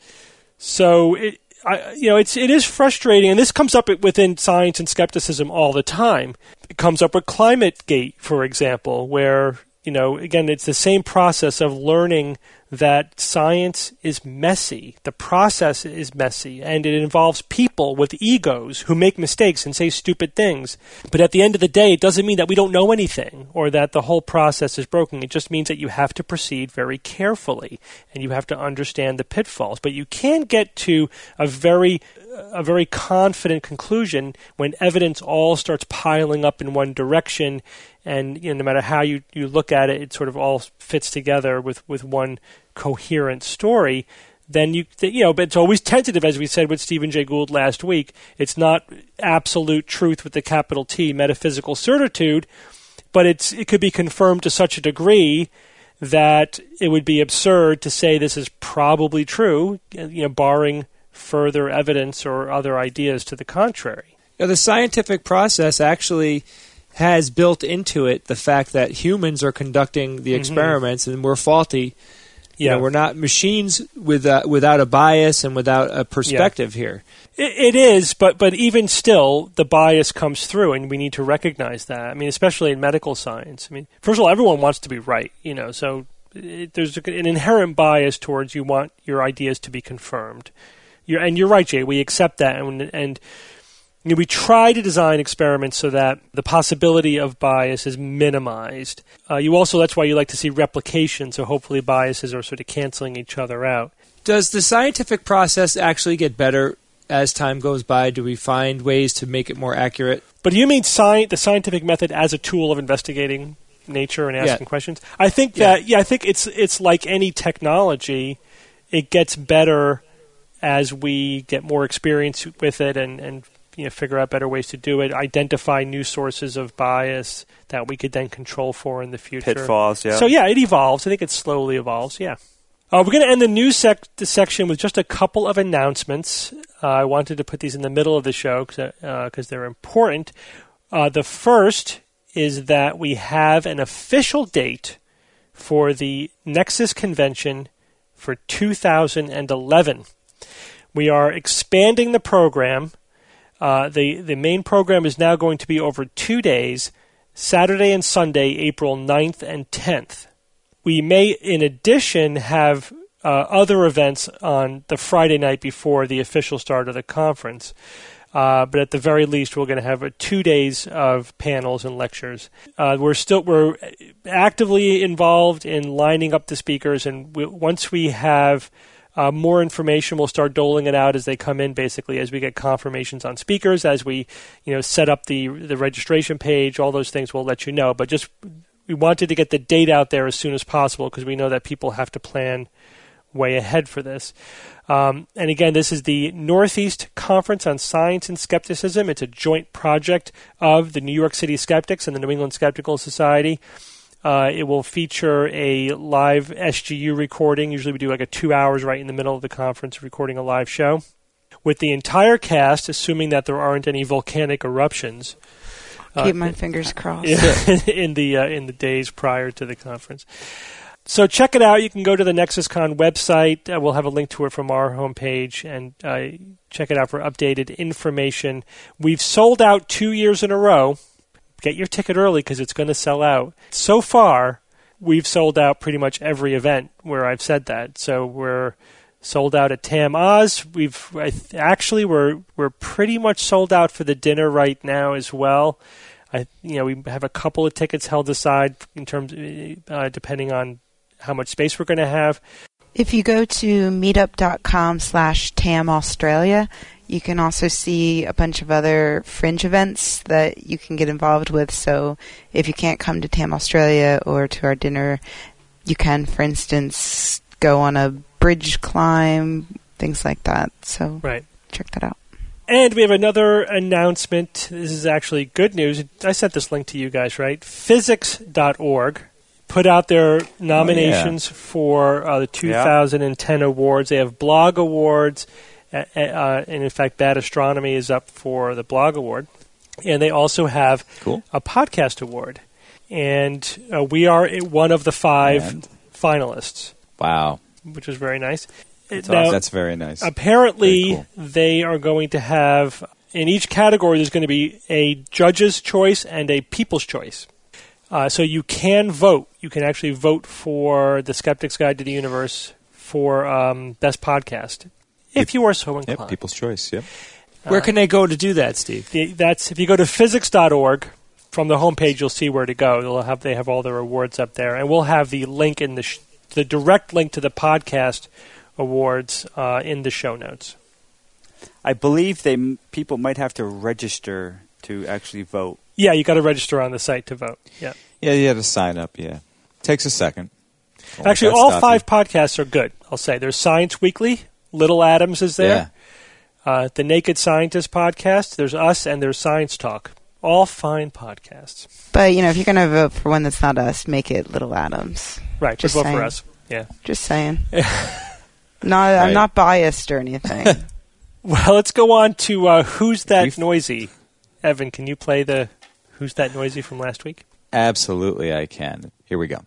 Speaker 2: So, it, I, you know, it's it is frustrating, and this comes up within science and skepticism all the time. It comes up with ClimateGate, for example, where, you know, again, it's the same process of learning that science is messy. The process is messy, and it involves people with egos who make mistakes and say stupid things. But at the end of the day, it doesn't mean that we don't know anything or that the whole process is broken. It just means that you have to proceed very carefully, and you have to understand the pitfalls. But you can get to a very a very confident conclusion when evidence all starts piling up in one direction, and you know, no matter how you, you look at it, it sort of all fits together with, with one coherent story. Then you you know, but it's always tentative, as we said with Stephen Jay Gould last week. It's not absolute truth with the capital T, metaphysical certitude, but it's it could be confirmed to such a degree that it would be absurd to say this is probably true, you know, barring further evidence or other ideas to the contrary.
Speaker 3: You know, the scientific process actually has built into it the fact that humans are conducting the experiments, mm-hmm. and we're faulty. You
Speaker 2: yeah.
Speaker 3: know, we're not machines with uh, without a bias and without a perspective
Speaker 2: yeah.
Speaker 3: here.
Speaker 2: It, it is, but but even still, the bias comes through, and we need to recognize that. I mean, especially in medical science. I mean, first of all, everyone wants to be right, you know, so it, there's an inherent bias towards you want your ideas to be confirmed. You're, and you're right, Jay. We accept that, and, and you know, we try to design experiments so that the possibility of bias is minimized. Uh, you also, that's why you like to see replication, so hopefully biases are sort of canceling each other out.
Speaker 3: Does the scientific process actually get better as time goes by? Do we find ways to make it more accurate?
Speaker 2: But do you mean sci- the scientific method as a tool of investigating nature and asking
Speaker 3: yeah. questions?
Speaker 2: I think that, yeah. yeah, I think it's it's like any technology. It gets better as we get more experience with it and, and you know, figure out better ways to do it, identify new sources of bias that we could then control for in the future.
Speaker 6: Pitfalls, yeah.
Speaker 2: So, yeah, it evolves. I think it slowly evolves, yeah. Uh, we're going to end the news sec- the section with just a couple of announcements. Uh, I wanted to put these in the middle of the show because uh, they're important. Uh, the first is that we have an official date for the Nexus Convention for two thousand eleven. We are expanding the program. Uh, the, the main program is now going to be over two days, Saturday and Sunday, April ninth and tenth. We may, in addition, have uh, other events on the Friday night before the official start of the conference. Uh, but at the very least, we're going to have uh, two days of panels and lectures. Uh, we're still we're actively involved in lining up the speakers, and we, once we have Uh, more information, we'll start doling it out as they come in, basically, as we get confirmations on speakers, as we, you know, set up the the registration page, all those things we'll let you know. But just, we wanted to get the date out there as soon as possible because we know that people have to plan way ahead for this. Um, and again, this is the Northeast Conference on Science and Skepticism. It's a joint project of the New York City Skeptics and the New England Skeptical Society. Uh, it will feature a live S G U recording. Usually we do like a two hours right in the middle of the conference recording a live show with the entire cast, assuming that there aren't any volcanic eruptions.
Speaker 4: Keep
Speaker 2: uh,
Speaker 4: my fingers crossed.
Speaker 2: in the uh, in the days prior to the conference. So check it out. You can go to the NexusCon website. Uh, we'll have a link to it from our homepage, and uh, check it out for updated information. We've sold out two years in a row. Get your ticket early because it's going to sell out. So far, we've sold out pretty much every event where I've said that. So we're sold out at Tam Oz. We've actually we're we're pretty much sold out for the dinner right now as well. I you know we have a couple of tickets held aside in terms uh, depending on how much space we're going to have.
Speaker 4: If you go to meetup.com slash TAM Australia, you can also see a bunch of other fringe events that you can get involved with. So if you can't come to TAM Australia or to our dinner, you can, for instance, go on a bridge climb, things like that. So
Speaker 2: right.
Speaker 4: Check that out. And
Speaker 2: we have another announcement. This is actually good news. I sent this link to you guys, right? physics dot org put out their nominations oh, yeah. for uh, the two thousand ten yeah. awards. They have blog awards, uh, uh, and in fact, Bad Astronomy is up for the blog award. And they also have
Speaker 5: cool.
Speaker 2: a podcast award. And uh, we are one of the five and? finalists.
Speaker 5: Wow.
Speaker 2: Which is very nice.
Speaker 5: That's,
Speaker 2: now,
Speaker 5: awesome. That's very nice.
Speaker 2: Apparently,
Speaker 5: very cool.
Speaker 2: they are going to have, in each category, there's going to be a judge's choice and a people's choice. Uh, so you can vote. You can actually vote for The Skeptic's Guide to the Universe for um, Best Podcast, if you are so inclined.
Speaker 5: Yep, people's choice, yep.
Speaker 3: Where can they go to do that, Steve?
Speaker 2: The, that's if you go to physics dot org, from the homepage, you'll see where to go. They'll have They have all their awards up there. And we'll have the link in the sh- the direct link to the podcast awards uh, in the show notes.
Speaker 6: I believe they people might have to register to actually vote.
Speaker 2: Yeah, you got to register on the site to vote. Yeah,
Speaker 5: yeah, you have to sign up. Yeah, takes a second.
Speaker 2: Won't actually, all five you. podcasts are good. I'll say there's Science Weekly. Little Adams is there.
Speaker 5: Yeah.
Speaker 2: Uh, the Naked Scientist podcast. There's us, and there's Science Talk. All fine podcasts.
Speaker 4: But you know, if you're going to vote for one that's not us, make it Little Adams.
Speaker 2: Right, just vote saying. for us. Yeah,
Speaker 4: just saying. Not, right. I'm not biased or anything.
Speaker 2: Well, let's go on to uh, Who's That We've... Noisy? Evan, can you play the Who's That Noisy from last week?
Speaker 5: Absolutely, I can. Here we go.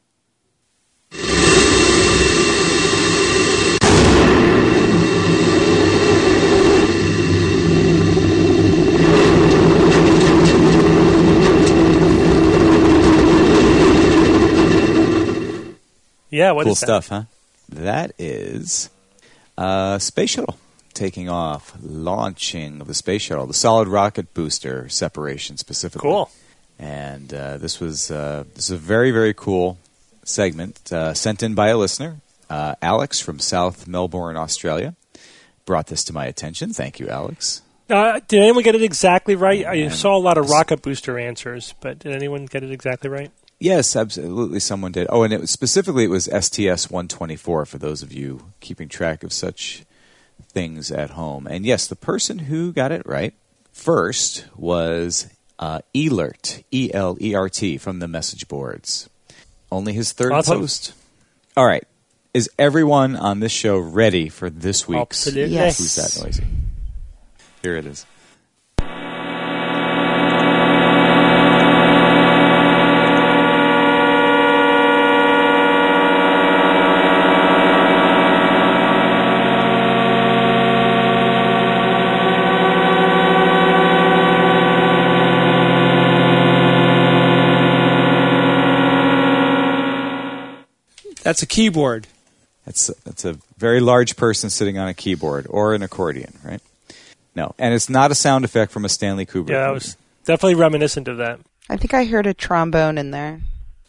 Speaker 2: Yeah, what
Speaker 5: cool
Speaker 2: is that?
Speaker 5: Cool stuff, huh? That is uh, Space Shuttle taking off, launching the Space Shuttle, the solid rocket booster separation specifically.
Speaker 2: Cool.
Speaker 5: And uh, this was uh, this is a very, very cool segment uh, sent in by a listener, uh, Alex from South Melbourne, Australia. Brought this to my attention. Thank you, Alex.
Speaker 2: Uh, did anyone get it exactly right? And I saw a lot of rocket booster answers, but did anyone get it exactly right?
Speaker 5: Yes, absolutely. Someone did. Oh, and it was, specifically, it was S T S one twenty-four for those of you keeping track of such things at home. And yes, the person who got it right first was uh, Elert, E L E R T, from the message boards. Only his third
Speaker 2: awesome.
Speaker 5: post. All right. Is everyone on this show ready for this week's
Speaker 2: Absolutely.
Speaker 4: Yes.
Speaker 5: Who's That Noisy? Here it is.
Speaker 3: That's a keyboard.
Speaker 5: That's a, that's a very large person sitting on a keyboard or an accordion, right? No, and it's not a sound effect from a Stanley Kubrick
Speaker 2: Yeah, I
Speaker 5: movie.
Speaker 2: was definitely reminiscent of that.
Speaker 4: I think I heard a trombone in there.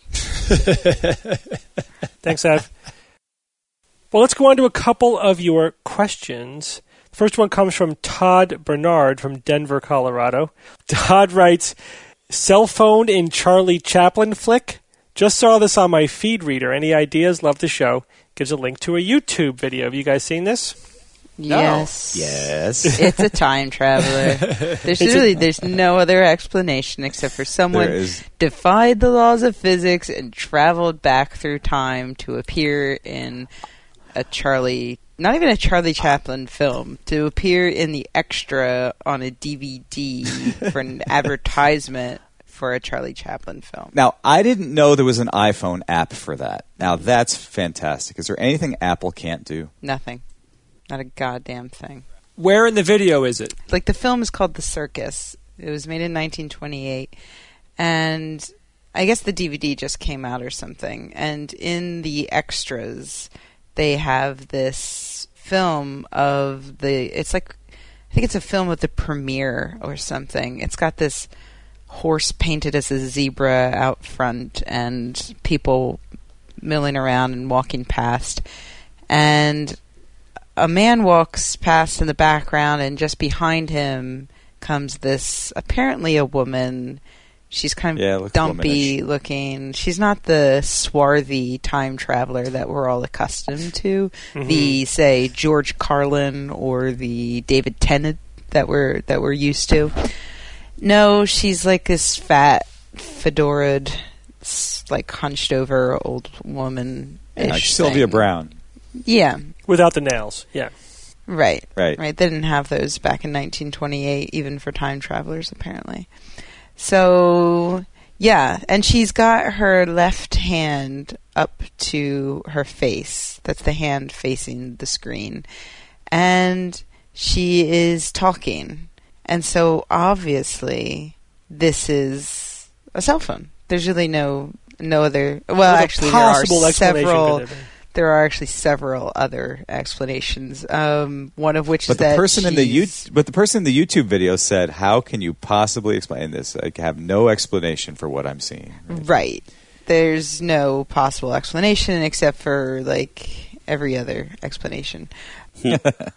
Speaker 2: Thanks, Ev. Well, let's go on to a couple of your questions. The first one comes from Todd Bernard from Denver, Colorado. Todd writes, cell phone in Charlie Chaplin flick? Just saw this on my feed reader. Any ideas? Love the show. Gives a link to a YouTube video. Have you guys seen this?
Speaker 4: Yes.
Speaker 5: No. Yes.
Speaker 4: It's a time traveler. There's really there's no other explanation except for someone
Speaker 5: is...
Speaker 4: defied the laws of physics and traveled back through time to appear in a Charlie, not even a Charlie Chaplin film, to appear in the extra on a D V D for an advertisement for a Charlie Chaplin film.
Speaker 5: Now, I didn't know there was an iPhone app for that. Now, that's fantastic. Is there anything Apple can't do?
Speaker 4: Nothing. Not a goddamn thing.
Speaker 3: Where in the video is it?
Speaker 4: Like, the film is called The Circus. It was made in nineteen twenty-eight. And I guess the D V D just came out or something. And in the extras, they have this film of the... It's like... I think it's a film of the premiere or something. It's got this horse painted as a zebra out front and people milling around and walking past. And a man walks past in the background, and just behind him comes this, apparently a woman. She's kind of
Speaker 5: yeah,
Speaker 4: dumpy
Speaker 5: womanish.
Speaker 4: looking. She's not the swarthy time traveler that we're all accustomed to. Mm-hmm. The, say, George Carlin or the David Tennant that we're that we're used to. No, she's like this fat, fedoraed, like hunched over old woman.
Speaker 5: Yeah, like Sylvia
Speaker 4: thing.
Speaker 5: Brown.
Speaker 4: Yeah.
Speaker 2: Without the nails, yeah.
Speaker 4: Right.
Speaker 5: Right.
Speaker 4: Right. They didn't have those back in nineteen twenty-eight, even for time travelers, apparently. So, yeah, and she's got her left hand up to her face. That's the hand facing the screen. And she is talking. And so, obviously, this is a cell phone. There's really no no other... Well,
Speaker 2: There's
Speaker 4: actually,
Speaker 2: a possible
Speaker 4: there are several...
Speaker 2: explanation.
Speaker 4: There are actually several other explanations. Um, one of which
Speaker 5: but
Speaker 4: is
Speaker 5: the
Speaker 4: that
Speaker 5: person in the U-
Speaker 4: she's-
Speaker 5: but the person in the YouTube video said, "How can you possibly explain this? I have no explanation for what I'm seeing." Right.
Speaker 4: Right. There's no possible explanation except for like every other explanation. The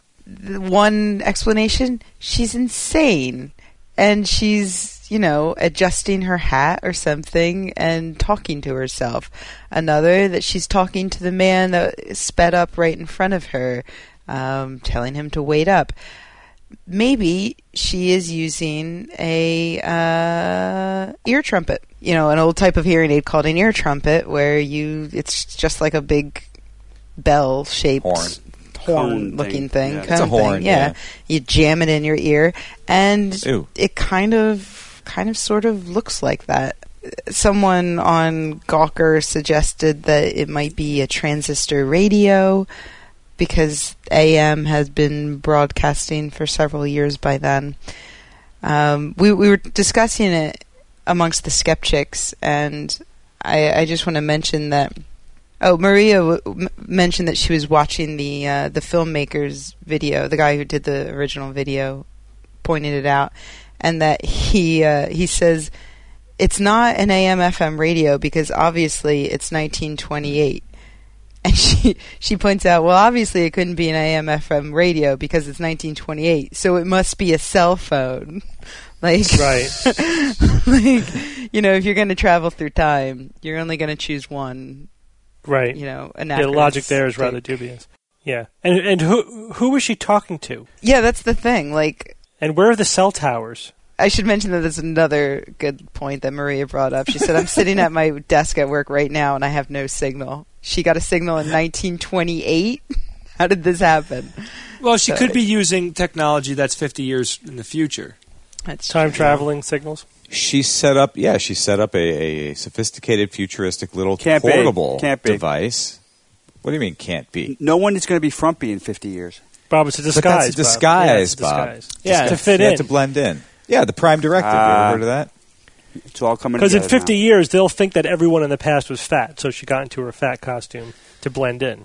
Speaker 4: one explanation: she's insane, and she's, you know, adjusting her hat or something and talking to herself. Another, that she's talking to the man that sped up right in front of her, um, telling him to wait up. Maybe she is using a uh, ear trumpet, you know, an old type of hearing aid called an ear trumpet, where you it's just like a big bell-shaped
Speaker 5: Horn.
Speaker 4: horn-looking thing.
Speaker 6: Yeah.
Speaker 4: kind
Speaker 5: It's a
Speaker 4: of
Speaker 5: horn,
Speaker 4: thing. Yeah.
Speaker 5: yeah.
Speaker 4: You jam it in your ear, and
Speaker 5: Ew.
Speaker 4: it kind of, kind of, sort of looks like that. Someone on Gawker suggested that it might be a transistor radio, because A M has been broadcasting for several years by then. Um, we we were discussing it amongst the skeptics, and I, I just want to mention that. Oh, Maria w- m- mentioned that she was watching the uh, the filmmaker's video. The guy who did the original video pointed it out, and that he uh, he says it's not an A M F M radio because obviously it's nineteen twenty-eight. And she she points out, well, obviously it couldn't be an A M F M radio because it's nineteen twenty-eight, so it must be a cell phone. Like,
Speaker 2: Right.
Speaker 4: like, you know, if you're going to travel through time, you're only going to choose one.
Speaker 2: Right.
Speaker 4: You know,
Speaker 2: Yeah, the logic there is rather dubious. Yeah. And and who who was she talking to?
Speaker 4: Yeah, that's the thing. Like,
Speaker 2: And where are the cell towers?
Speaker 4: I should mention that there's another good point that Maria brought up. She said, I'm sitting at my desk at work right now and I have no signal. She got a signal in nineteen twenty-eight? How did this happen?
Speaker 3: Well, she
Speaker 4: So-
Speaker 3: could be using technology that's fifty years in the future.
Speaker 4: That's
Speaker 2: Time
Speaker 4: true.
Speaker 2: traveling signals?
Speaker 5: She set up, yeah, she set up a, a sophisticated, futuristic little
Speaker 6: Can't be.
Speaker 5: portable
Speaker 6: Can't be.
Speaker 5: device. What do you mean can't be?
Speaker 6: No one is going to be frumpy in fifty years.
Speaker 2: Bob, it's a disguise.
Speaker 5: But that's a
Speaker 2: Bob.
Speaker 5: disguise,
Speaker 2: Yeah, it's a
Speaker 5: Bob.
Speaker 2: disguise.
Speaker 3: Yeah,
Speaker 2: to fit
Speaker 5: You
Speaker 2: in.
Speaker 5: have to blend in. Yeah, the Prime Directive. you
Speaker 6: Ah.
Speaker 5: ever heard of that?
Speaker 6: It's all coming
Speaker 2: Because in
Speaker 6: together
Speaker 2: fifty
Speaker 6: now.
Speaker 2: years, they'll think that everyone in the past was fat, so she got into her fat costume to blend in.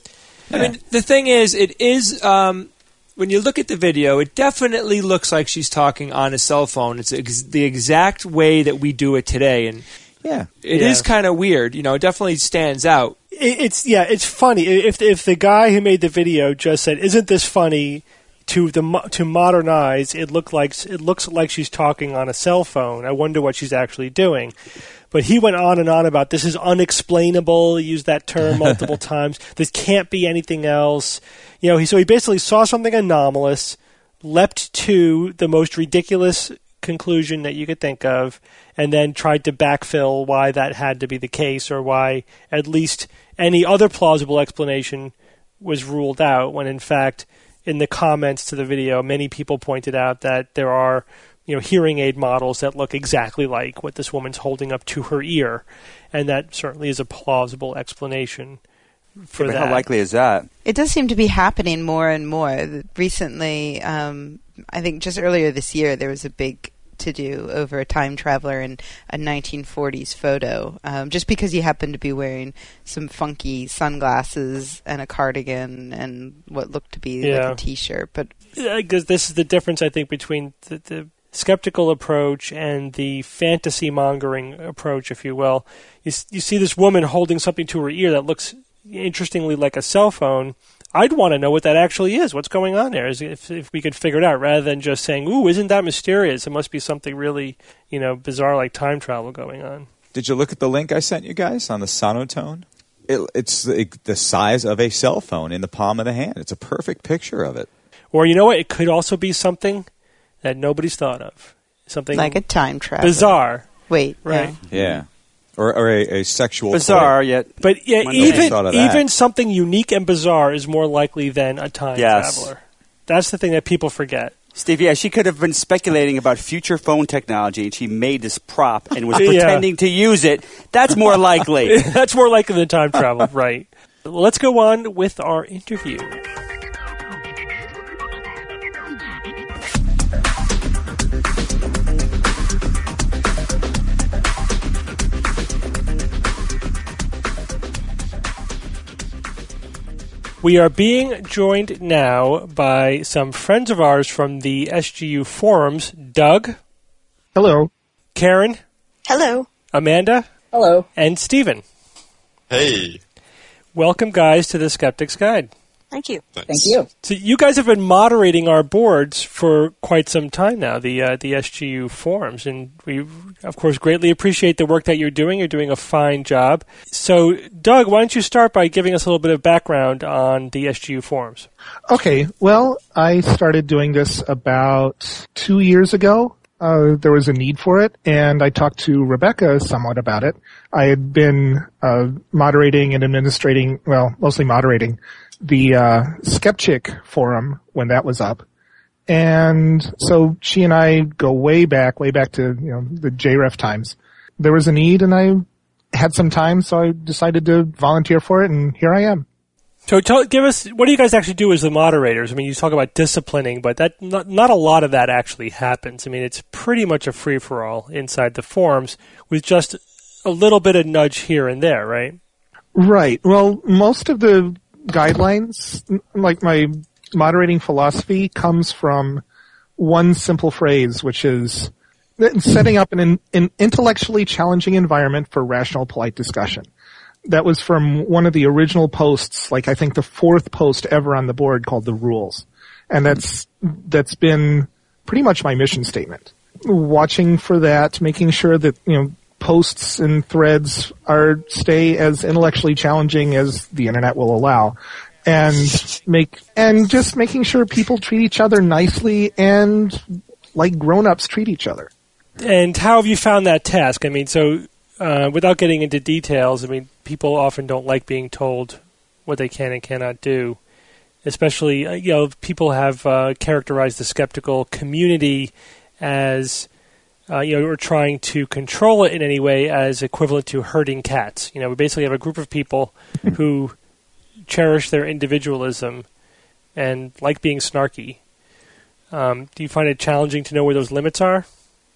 Speaker 3: I mean, the thing is, it is, um, when you look at the video, it definitely looks like she's talking on a cell phone. It's ex- the exact way that we do it today, and
Speaker 5: Yeah.
Speaker 3: it
Speaker 2: Yeah.
Speaker 3: is kind of weird. You know, it definitely stands out.
Speaker 2: It, it's yeah, it's funny. If if the guy who made the video just said, "Isn't this funny?" to the mo- to modernize, it look like it looks like she's talking on a cell phone. I wonder what she's actually doing. But he went on and on about this is unexplainable. He used that term multiple times. This can't be anything else. You know, he so he basically saw something anomalous, leapt to the most ridiculous conclusion that you could think of, and then tried to backfill why that had to be the case, or why at least any other plausible explanation was ruled out, when in fact in the comments to the video many people pointed out that there are, you know, hearing aid models that look exactly like what this woman's holding up to her ear, and that certainly is a plausible explanation for
Speaker 6: Yeah, but
Speaker 2: that.
Speaker 6: how likely is that?
Speaker 4: It does seem to be happening more and more. Recently, um, I think just earlier this year, there was a big to-do over a time traveler in a nineteen forties photo, um, just because he happened to be wearing some funky sunglasses and a cardigan and what looked to be
Speaker 2: Yeah.
Speaker 4: like a T-shirt. But
Speaker 2: Because this is the difference, I think, between the, the skeptical approach and the fantasy mongering approach, if you will. You, you see this woman holding something to her ear that looks interestingly like a cell phone. I'd want to know what that actually is. What's going on there? Is if, if we could figure it out, rather than just saying, "Ooh, isn't that mysterious?" It must be something really, you know, bizarre like time travel going on.
Speaker 5: Did you look at the link I sent you guys on the Sonotone? It, it's the, the size of a cell phone in the palm of the hand. It's a perfect picture of it.
Speaker 2: Or you know what? It could also be something that nobody's thought of. Something
Speaker 4: like a time travel.
Speaker 2: Bizarre.
Speaker 4: Wait,
Speaker 2: right?
Speaker 4: Yeah.
Speaker 5: yeah. Or, or a, a sexual
Speaker 6: bizarre
Speaker 5: toy.
Speaker 6: yet,
Speaker 2: but yeah, even even something unique and bizarre is more likely than a time
Speaker 6: yes.
Speaker 2: traveler. That's the thing that people forget.
Speaker 6: Steve, yeah, she could have been speculating about future phone technology, and she made this prop and was
Speaker 2: yeah.
Speaker 6: pretending to use it. That's more likely.
Speaker 2: That's more likely than time travel, right? Well, let's go on with our interview. We are being joined now by some friends of ours from the S G U forums. Doug.
Speaker 8: Hello.
Speaker 2: Karen.
Speaker 9: Hello.
Speaker 2: Amanda.
Speaker 10: Hello.
Speaker 2: And Stephen.
Speaker 11: Hey.
Speaker 2: Welcome, guys, to the Skeptic's Guide.
Speaker 9: Thank you.
Speaker 10: Thanks. Thank you.
Speaker 2: So you guys have been moderating our boards for quite some time now, the uh, the S G U forums, and we, of course, greatly appreciate the work that you're doing. You're doing a fine job. So, Doug, why don't you start by giving us a little bit of background on the S G U forums?
Speaker 8: Okay. Well, I started doing this about two years ago. Uh, there was a need for it, and I talked to Rebecca somewhat about it. I had been uh, moderating and administrating, well, mostly moderating, the uh, Skepchick forum when that was up. And so she and I go way back, way back to, you know, the J R E F times. There was a need, and I had some time, so I decided to volunteer for it, and here I am.
Speaker 2: So tell, give us, what do you guys actually do as the moderators? I mean, you talk about disciplining, but that not, not a lot of that actually happens. I mean, it's pretty much a free-for-all inside the forums with just a little bit of nudge here and there, right?
Speaker 8: Right. Well, most of the guidelines, like my moderating philosophy, comes from one simple phrase, which is setting up an, an intellectually challenging environment for rational, polite discussion. That was from one of the original posts, like I think the fourth post ever on the board, called The Rules. And that's that's been pretty much my mission statement. Watching for that, making sure that, you know, posts and threads are stay as intellectually challenging as the internet will allow. And make and just making sure people treat each other nicely and like grown-ups treat each other.
Speaker 2: And how have you found that task? I mean, so uh, without getting into details, I mean, people often don't like being told what they can and cannot do. Especially, uh, you know, people have uh, characterized the skeptical community as, uh, you know, we're trying to control it in any way as equivalent to herding cats. You know, we basically have a group of people who cherish their individualism and like being snarky. Um, do you find it challenging to know where those limits are?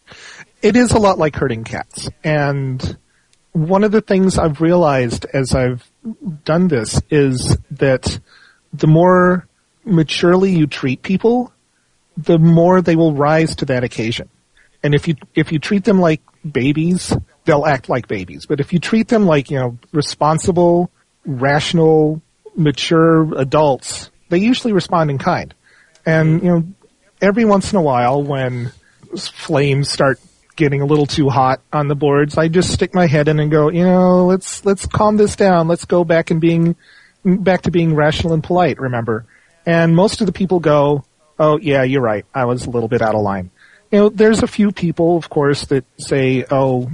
Speaker 8: It is a lot like herding cats. And one of the things I've realized as I've done this is that the more maturely you treat people, the more they will rise to that occasion. And if you if you treat them like babies, they'll act like babies. But if you treat them like, you know, responsible, rational, mature adults, they usually respond in kind. And, you know, every once in a while when flames start getting a little too hot on the boards, I just stick my head in and go, you know, let's let's calm this down. Let's go back and being back to being rational and polite, remember. And most of the people go, oh, yeah, you're right. I was a little bit out of line. You know, there's a few people, of course, that say, oh,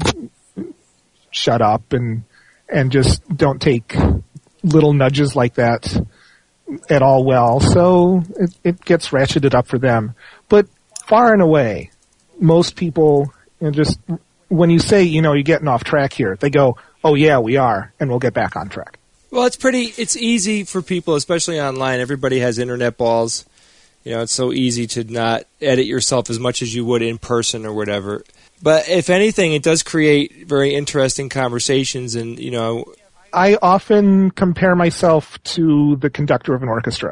Speaker 8: shut up, and and just don't take little nudges like that at all well. So it, it gets ratcheted up for them. But far and away, most people, you know, just when you say, you know, you're getting off track here, they go, oh, yeah, we are, and we'll get back on track.
Speaker 3: Well, it's pretty, it's easy for people, especially online. Everybody has internet balls. You know, it's so easy to not edit yourself as much as you would in person or whatever. But if anything, it does create very interesting conversations and, you know.
Speaker 8: I often compare myself to the conductor of an orchestra.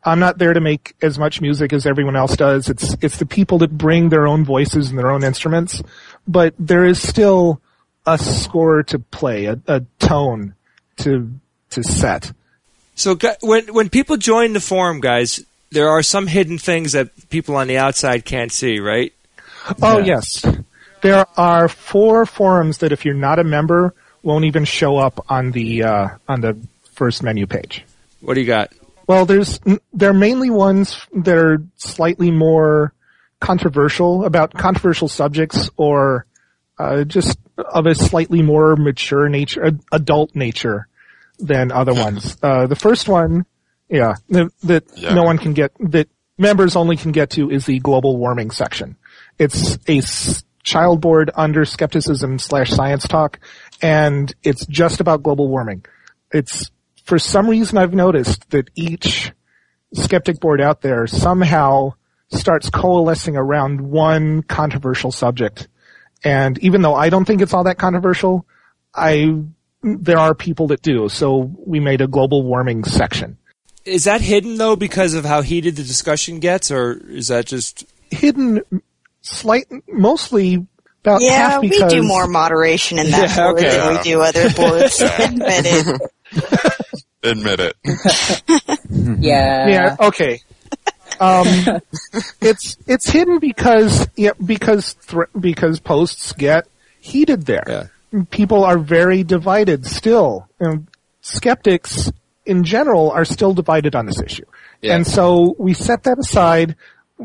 Speaker 8: I'm not there to make as much music as everyone else does. It's it's the people that bring their own voices and their own instruments, but there is still a score to play, a, a tone to to set.
Speaker 3: So when when people join the forum, guys, there are some hidden things that people on the outside can't see, right?
Speaker 8: Oh, yeah. Yes. There are four forums that if you're not a member won't even show up on the uh, on the first menu page.
Speaker 3: What do you got?
Speaker 8: Well, there's there are mainly ones that are slightly more controversial, about controversial subjects, or uh, just of a slightly more mature nature, adult nature than other ones. Uh, the first one, yeah, that, that yeah. no one can get, that members only can get to, is the global warming section. It's a s- child board under skepticism slash science talk, and it's just about global warming. It's, for some reason I've noticed that each skeptic board out there somehow starts coalescing around one controversial subject. And even though I don't think it's all that controversial, I, there are people that do. So we made a global warming section.
Speaker 3: Is that hidden though because of how heated the discussion gets, or is that just
Speaker 8: hidden? Slight, mostly about
Speaker 9: yeah,
Speaker 8: half because
Speaker 9: we do more moderation in that
Speaker 3: yeah,
Speaker 9: board
Speaker 3: okay.
Speaker 9: than we do other boards. Admit it.
Speaker 10: Admit it.
Speaker 11: yeah.
Speaker 8: Yeah. Okay. Um, it's it's hidden because yeah because th- because posts get heated there.
Speaker 3: Yeah.
Speaker 8: People are very divided still. You know, skeptics in general are still divided on this issue,
Speaker 10: yeah.
Speaker 8: and so we set that aside.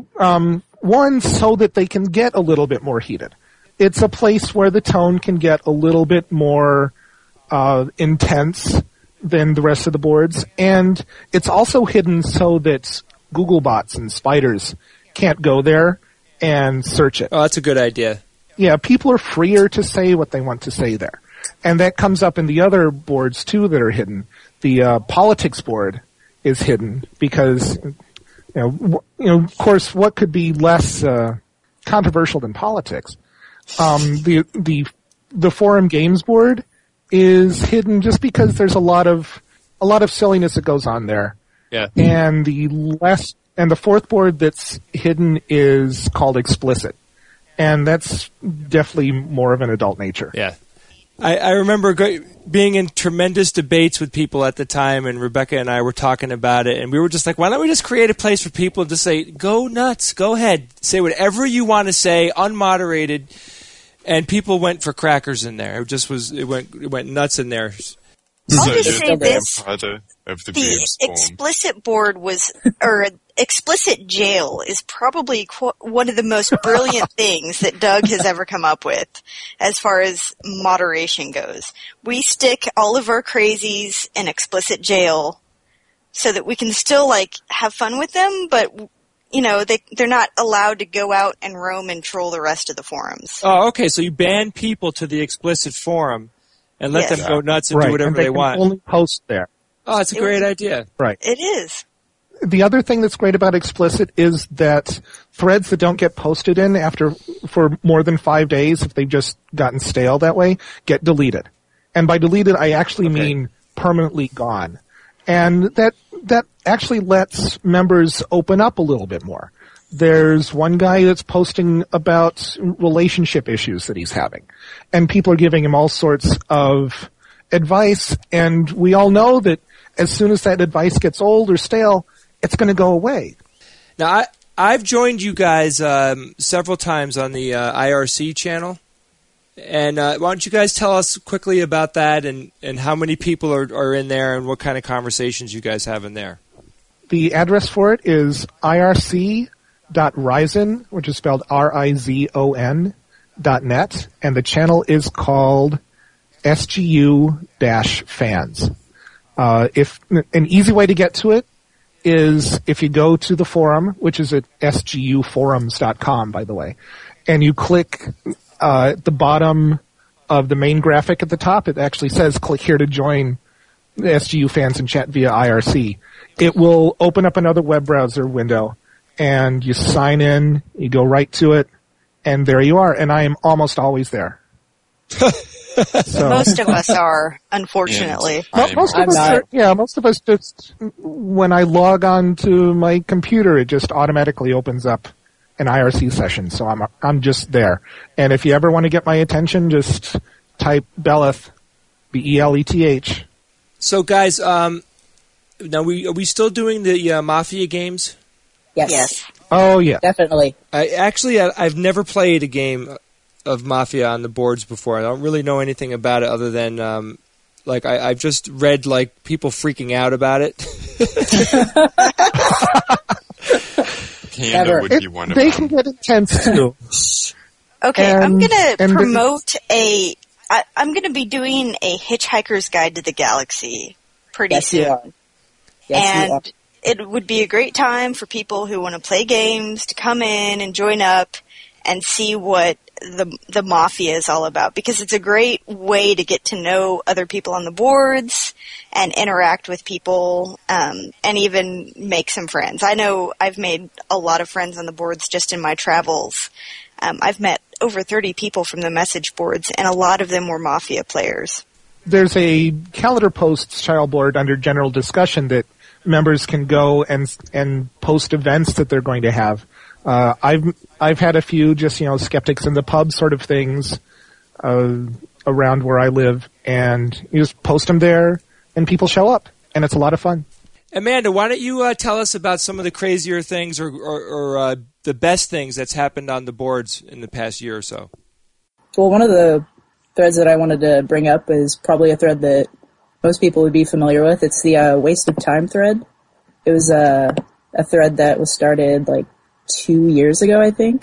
Speaker 8: Um, one, so that they can get a little bit more heated. It's a place where the tone can get a little bit more uh, intense than the rest of the boards, and it's also hidden so that Google bots and spiders can't go there and search it.
Speaker 3: Oh, that's a good idea.
Speaker 8: Yeah, people are freer to say what they want to say there. And that comes up in the other boards, too, that are hidden. The uh, politics board is hidden because, you know, w- you know, of course, what could be less uh, controversial than politics? Um, the the the forum games board is hidden just because there's a lot of a lot of silliness that goes on there.
Speaker 3: Yeah.
Speaker 8: And the last and the fourth board that's hidden is called explicit, and that's definitely more of an adult nature.
Speaker 3: Yeah. I, I remember go- being in tremendous debates with people at the time, and Rebecca and I were talking about it, and we were just like, why don't we just create a place for people to say, go nuts, go ahead, say whatever you want to say, unmoderated, and people went for crackers in there. It just was, it went, it went nuts in there.
Speaker 9: I'll
Speaker 10: So
Speaker 9: just
Speaker 10: you're
Speaker 9: say
Speaker 10: the
Speaker 9: this.
Speaker 10: vampire of the
Speaker 9: The
Speaker 10: games form.
Speaker 9: explicit board was, or explicit jail is probably qu- one of the most brilliant things that Doug has ever come up with as far as moderation goes. We stick all of our crazies in explicit jail so that we can still like have fun with them, but you know, they, they're not allowed to go out and roam and troll the rest of the forums.
Speaker 3: Oh, okay, so you ban people to the explicit forum and let
Speaker 9: Yes.
Speaker 3: them go nuts and
Speaker 8: Right,
Speaker 3: do whatever
Speaker 8: and they,
Speaker 3: they
Speaker 8: can
Speaker 3: want.
Speaker 8: only post there.
Speaker 3: Oh, it's a
Speaker 9: It
Speaker 3: great
Speaker 9: was-
Speaker 3: idea.
Speaker 8: Right.
Speaker 9: It is.
Speaker 8: The other thing that's great about explicit is that threads that don't get posted in after for more than five days, if they've just gotten stale that way, get deleted. And by deleted, I actually
Speaker 3: Okay.
Speaker 8: mean permanently gone. And that that actually lets members open up a little bit more. There's one guy that's posting about relationship issues that he's having, and people are giving him all sorts of advice, and we all know that as soon as that advice gets old or stale, it's going to go away.
Speaker 3: Now, I, I've joined you guys um, several times on the uh, I R C channel, and uh, why don't you guys tell us quickly about that and, and how many people are, are in there and what kind of conversations you guys have in there?
Speaker 8: The address for it is I R C dot Rizon, which is spelled R I Z O N, dot net, and the channel is called S G U fans. Uh, if an easy way to get to it is if you go to the forum, which is at S G U forums dot com, by the way, and you click uh, at the bottom of the main graphic at the top, it actually says click here to join the S G U fans and chat via I R C. It will open up another web browser window, and you sign in, you go right to it, and there you are, and I am almost always there. So,
Speaker 9: Most of us are, unfortunately.
Speaker 8: Mo- most of
Speaker 11: I'm
Speaker 8: us,
Speaker 11: not.
Speaker 8: are, yeah, most of us just when I log on to my computer, it just automatically opens up an I R C session. So I'm I'm just there. And if you ever want to get my attention, just type Beleth, B E L E T H.
Speaker 3: So, guys, um, now we are we still doing the uh, Mafia games?
Speaker 11: Yes.
Speaker 9: Yes.
Speaker 8: Oh yeah,
Speaker 11: Definitely.
Speaker 3: I actually I, I've never played a game of Mafia on the boards before. I don't really know anything about it other than um, like I, I've just read like people freaking out about it.
Speaker 10: Panda
Speaker 11: Never.
Speaker 10: would
Speaker 8: It-
Speaker 10: be one of
Speaker 8: they
Speaker 10: them.
Speaker 8: can get intense too.
Speaker 9: Okay, I'm
Speaker 8: And-
Speaker 9: gonna
Speaker 8: and the-
Speaker 9: promote a. I, I'm gonna be doing a Hitchhiker's Guide to the Galaxy pretty
Speaker 11: Yes,
Speaker 9: soon.
Speaker 11: you are. Yes, you are.
Speaker 9: And it would be a great time for people who want to play games to come in and join up and see what the the Mafia is all about, because it's a great way to get to know other people on the boards and interact with people, um, and even make some friends. I know I've made a lot of friends on the boards just in my travels. Um, I've met over thirty people from the message boards, and a lot of them were Mafia players.
Speaker 8: There's a calendar posts child board under general discussion that members can go and and post events that they're going to have. Uh, I've I've had a few just, you know, skeptics in the pub sort of things uh, around where I live, and you just post them there, and people show up, and it's a lot of fun.
Speaker 3: Amanda, why don't you uh, tell us about some of the crazier things or, or, or uh, the best things that's happened on the boards in the past year or so?
Speaker 11: Well, one of the threads that I wanted to bring up is probably a thread that most people would be familiar with. It's the uh, waste of time thread. It was uh, a thread that was started like two years ago, I think,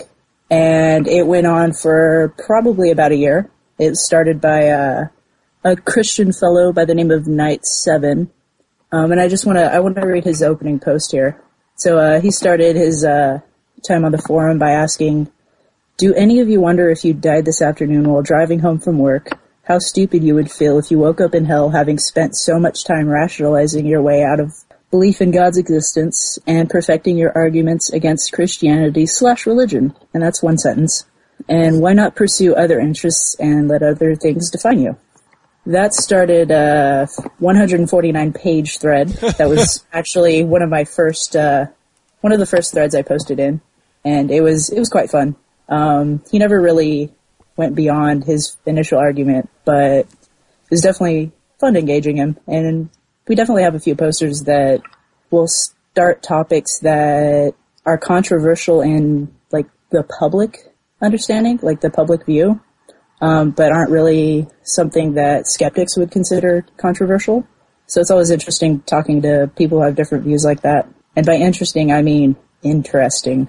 Speaker 11: and it went on for probably about a year. It was started by uh, a Christian fellow by the name of Knight Seven, um, and I just want to I want to read his opening post here. So uh, he started his uh, time on the forum by asking, "Do any of you wonder if you died this afternoon while driving home from work, how stupid you would feel if you woke up in hell having spent so much time rationalizing your way out of belief in God's existence and perfecting your arguments against Christianity slash religion?" And that's one sentence. "And why not pursue other interests and let other things define you?" That started a one hundred forty-nine page thread. That was actually one of my first, uh, one of the first threads I posted in, and it was it was quite fun. Um, he never really went beyond his initial argument, but it was definitely fun engaging him, and we definitely have a few posters that will start topics that are controversial in like the public understanding, like the public view, um, but aren't really something that skeptics would consider controversial. So it's always interesting talking to people who have different views like that. And by interesting, I mean interesting.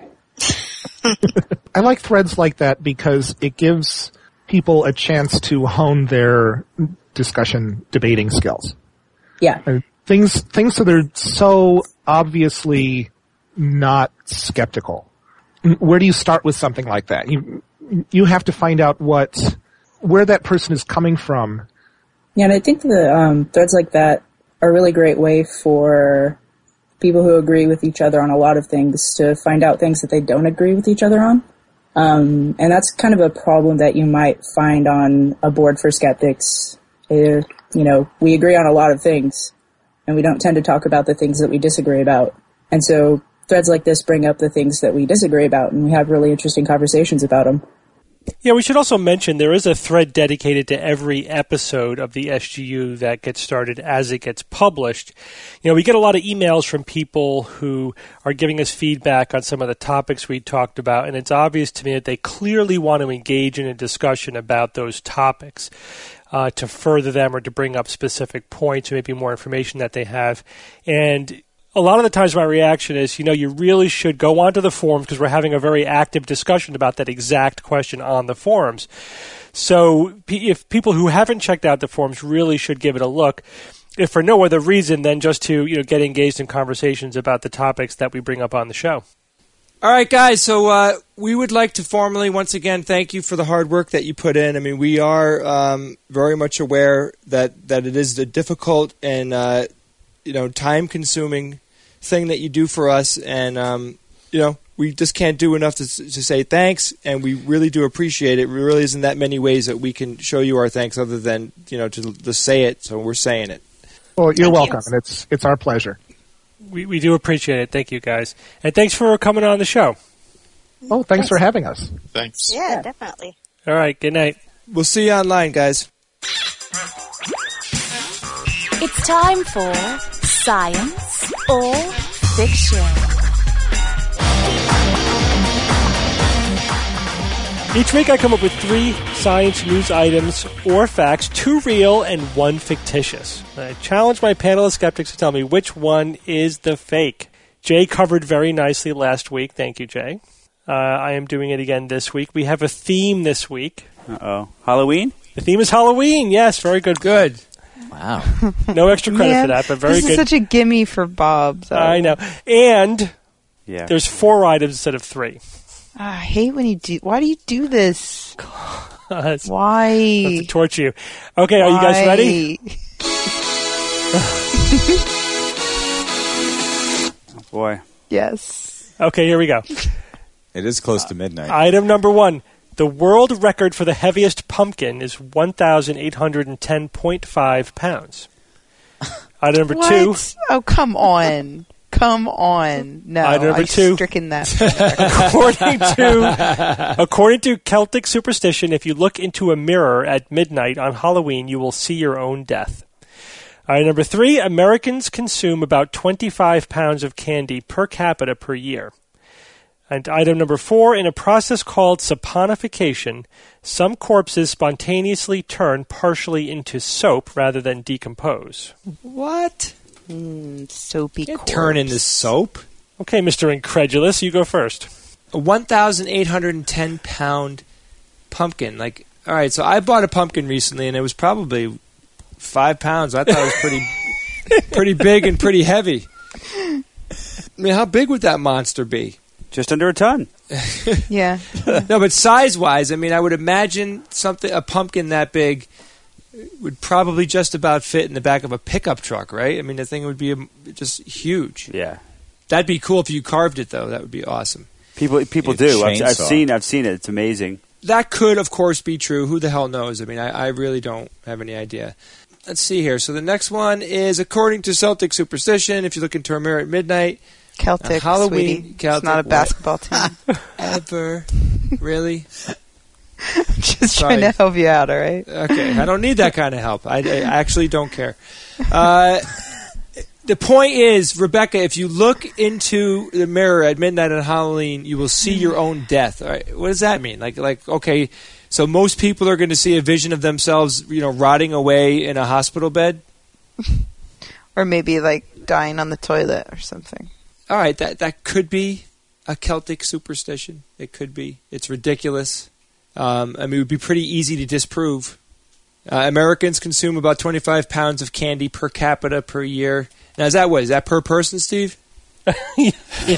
Speaker 8: I like threads like that because it gives people a chance to hone their discussion debating skills.
Speaker 11: Yeah.
Speaker 8: Uh, Things things that are so obviously not skeptical. Where do you start with something like that? You you have to find out what where that person is coming from.
Speaker 11: Yeah, and I think the um, threads like that are a really great way for people who agree with each other on a lot of things to find out things that they don't agree with each other on. Um, and that's kind of a problem that you might find on a board for skeptics. It, you know, we agree on a lot of things, and we don't tend to talk about the things that we disagree about. And so threads like this bring up the things that we disagree about, and we have really interesting conversations about them.
Speaker 2: Yeah, we should also mention there is a thread dedicated to every episode of the S G U that gets started as it gets published. You know, we get a lot of emails from people who are giving us feedback on some of the topics we talked about, and it's obvious to me that they clearly want to engage in a discussion about those topics uh, to further them or to bring up specific points or maybe more information that they have. And a lot of the times my reaction is, you know, you really should go onto the forums because we're having a very active discussion about that exact question on the forums. So if people who haven't checked out the forums really should give it a look, if for no other reason than just to, you know, get engaged in conversations about the topics that we bring up on the show.
Speaker 3: All right, guys, so uh, we would like to formally, once again, thank you for the hard work that you put in. I mean, we are um, very much aware that, that it is a difficult and, uh, you know, time-consuming thing that you do for us, and um, you know, we just can't do enough to, to say thanks, and we really do appreciate it. There really isn't that many ways that we can show you our thanks other than, you know, to, to say it, so we're saying it.
Speaker 8: Well, you're
Speaker 9: Thank
Speaker 8: welcome,
Speaker 9: you.
Speaker 8: and it's it's our pleasure.
Speaker 2: We we do appreciate it. Thank you, guys. And thanks for coming on the show.
Speaker 8: Oh, thanks for having us.
Speaker 10: Thanks.
Speaker 9: Yeah, definitely.
Speaker 2: All right, good night.
Speaker 3: We'll see you online, guys.
Speaker 1: It's time for Science or Fiction.
Speaker 2: Each week I come up with three science news items or facts, two real and one fictitious. I challenge my panel of skeptics to tell me which one is the fake. Jay covered very nicely last week. Thank you, Jay. Uh, I am doing it again this week. We have a theme this week.
Speaker 6: Uh-oh. Halloween?
Speaker 2: The theme is Halloween. Yes, very good.
Speaker 3: Good.
Speaker 5: Wow.
Speaker 2: No extra credit
Speaker 4: Man,
Speaker 2: for that, but very
Speaker 4: this
Speaker 2: good.
Speaker 4: is such a gimme for Bob. Though.
Speaker 2: I know. And
Speaker 6: Yeah.
Speaker 2: there's four items instead of three.
Speaker 4: Ah, I hate when you do. Why do you do this?
Speaker 2: That's-
Speaker 4: Why?
Speaker 2: that's to torture you. Okay, are you guys ready?
Speaker 6: Oh, boy.
Speaker 4: Yes.
Speaker 2: Okay, here we go.
Speaker 5: It is close to midnight.
Speaker 2: Item number one. The world record for the heaviest pumpkin is one thousand eight hundred ten point five pounds. Item number
Speaker 4: What?
Speaker 2: two.
Speaker 4: Oh, come on. Come on. No,
Speaker 2: Item number
Speaker 4: I've
Speaker 2: two.
Speaker 4: stricken that.
Speaker 2: according to according to Celtic superstition, if you look into a mirror at midnight on Halloween, you will see your own death. Item number three. Americans consume about twenty-five pounds of candy per capita per year. And item number four, in a process called saponification, some corpses spontaneously turn partially into soap rather than decompose.
Speaker 3: What?
Speaker 4: Mm, soapy
Speaker 3: Can't
Speaker 4: corpse.
Speaker 3: turn into soap.
Speaker 2: Okay, Mister Incredulous, you go first.
Speaker 3: A one thousand eight hundred ten pound pumpkin. Like, all right, so I bought a pumpkin recently, and it was probably five pounds. I thought it was pretty, pretty big and pretty heavy. I mean, how big would that monster be?
Speaker 6: Just under a ton.
Speaker 4: Yeah.
Speaker 3: No, but size-wise, I mean, I would imagine something a pumpkin that big would probably just about fit in the back of a pickup truck, right? I mean, the thing would be um, just huge.
Speaker 6: Yeah.
Speaker 3: That'd be cool if you carved it, though. That would be awesome.
Speaker 6: People people
Speaker 5: Need a
Speaker 6: do. I've, I've
Speaker 5: chainsaw.
Speaker 6: seen I've seen it. It's amazing.
Speaker 3: That could, of course, be true. Who the hell knows? I mean, I, I really don't have any idea. Let's see here. So the next one is, according to Celtic superstition, if you look into a mirror at midnight,
Speaker 4: Celtic,
Speaker 3: Uh, Halloween,
Speaker 4: sweetie.
Speaker 3: Celtic,
Speaker 4: It's not a
Speaker 3: what?
Speaker 4: basketball team.
Speaker 3: ever, really?
Speaker 4: Just
Speaker 3: Sorry.
Speaker 4: trying to help you out, all right?
Speaker 3: Okay, I don't need that kind of help. I, I actually don't care. Uh, the point is, Rebecca, if you look into the mirror at midnight on Halloween, you will see your own death. All right, what does that mean? Like, like, okay, so most people are going to see a vision of themselves, you know, rotting away in a hospital bed.
Speaker 4: Or maybe like dying on the toilet or something.
Speaker 3: All right, that that could be a Celtic superstition. It could be. It's ridiculous. Um, I mean, it would be pretty easy to disprove. Uh, Americans consume about twenty-five pounds of candy per capita per year. Now, is that what? Is that per person, Steve? Okay.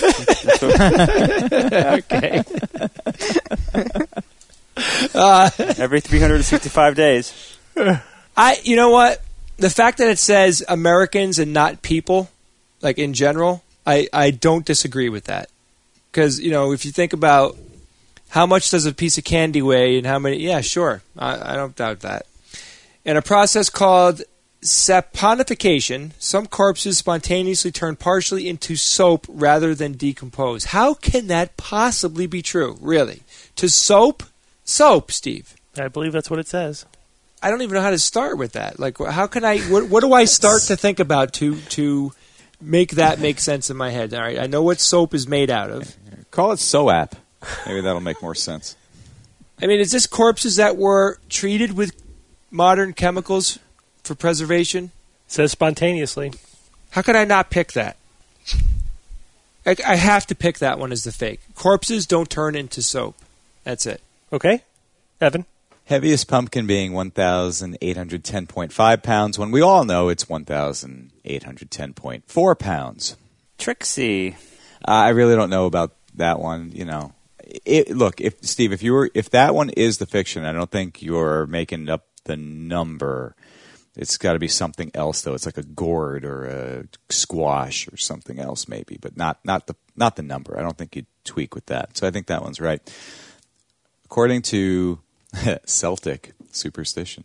Speaker 3: uh,
Speaker 6: Every three hundred sixty-five days.
Speaker 3: I, you know what? The fact that it says Americans and not people, like in general, I, I don't disagree with that. Because, you know, if you think about how much does a piece of candy weigh and how many, yeah, sure. I, I don't doubt that. In a process called saponification, some corpses spontaneously turn partially into soap rather than decompose. How can that possibly be true, really? To soap? Soap, Steve.
Speaker 2: I believe that's what it says.
Speaker 3: I don't even know how to start with that. Like, how can I? What, what do I start to think about to to make that make sense in my head? All right, I know what soap is made out of.
Speaker 5: Call it SOAP. Maybe that'll make more sense.
Speaker 3: I mean, is this corpses that were treated with modern chemicals for preservation?
Speaker 2: It says spontaneously.
Speaker 3: How could I not pick that? I, I have to pick that one as the fake. Corpses don't turn into soap. That's it.
Speaker 2: Okay, Evan.
Speaker 5: Heaviest pumpkin being one thousand eight hundred ten point five pounds, when we all know it's one thousand eight hundred ten point four pounds.
Speaker 6: Trixie.
Speaker 5: Uh, I really don't know about that one. You know, it, look, if Steve, if you were, if that one is the fiction, I don't think you're making up the number. It's got to be something else, though. It's like a gourd or a squash or something else, maybe, but not not the not the number. I don't think you'd tweak with that. So I think that one's right. According to Celtic superstition,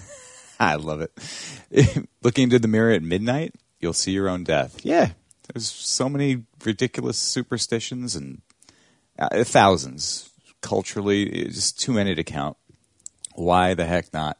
Speaker 5: I love it. Looking into the mirror at midnight, you'll see your own death. Yeah, there's so many ridiculous superstitions and uh, thousands. Culturally, it's just too many to count. Why the heck not?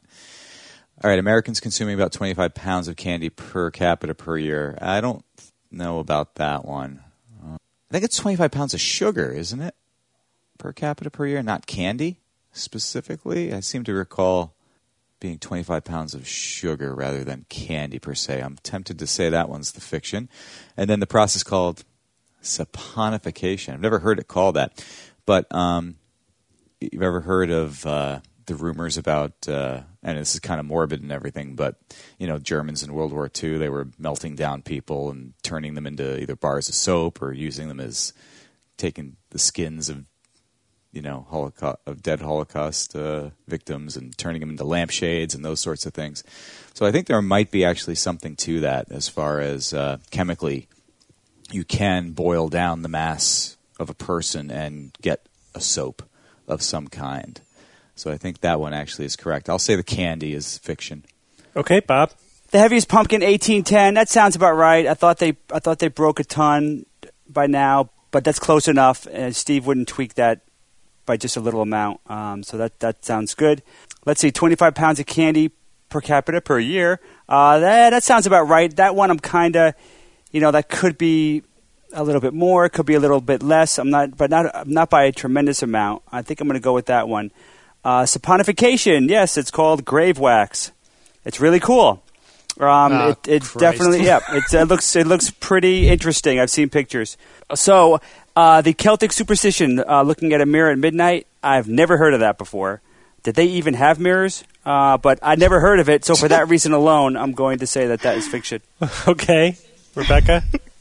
Speaker 5: All right, Americans consuming about twenty-five pounds of candy per capita per year. I don't know about that one. Uh, I think it's twenty-five pounds of sugar, isn't it? Per capita per year, not candy specifically. I seem to recall being twenty-five pounds of sugar rather than candy per se. I'm tempted to say that one's the fiction. And then the process called saponification. I've never heard it called that. But um, you've ever heard of uh, the rumors about, uh, and this is kind of morbid and everything, but, you know, Germans in World War Two, they were melting down people and turning them into either bars of soap or using them as taking the skins of, you know, Holocaust, of dead Holocaust uh, victims and turning them into lampshades and those sorts of things. So I think there might be actually something to that as far as uh, chemically you can boil down the mass of a person and get a soap of some kind. So I think that one actually is correct. I'll say the candy is fiction.
Speaker 2: Okay, Bob.
Speaker 6: The Heaviest Pumpkin, eighteen ten. That sounds about right. I thought they, I thought they broke a ton by now, but that's close enough. And Steve wouldn't tweak that by just a little amount. Um, so that that sounds good. Let's see, twenty-five pounds of candy per capita per year. Uh, that that sounds about right. That one I'm kind of, you know, that could be a little bit more, it could be a little bit less. I'm not, but not not by a tremendous amount. I think I'm going to go with that one. Uh, saponification, yes, it's called grave wax. It's really cool. Um,
Speaker 3: oh,
Speaker 6: it it
Speaker 3: Christ.
Speaker 6: definitely, yeah, it, it looks it looks pretty interesting. I've seen pictures. So uh, the Celtic superstition, uh, looking at a mirror at midnight, I've never heard of that before. Did they even have mirrors? Uh, but I never heard of it. So for that reason alone, I'm going to say that that is fiction.
Speaker 2: Okay, Rebecca.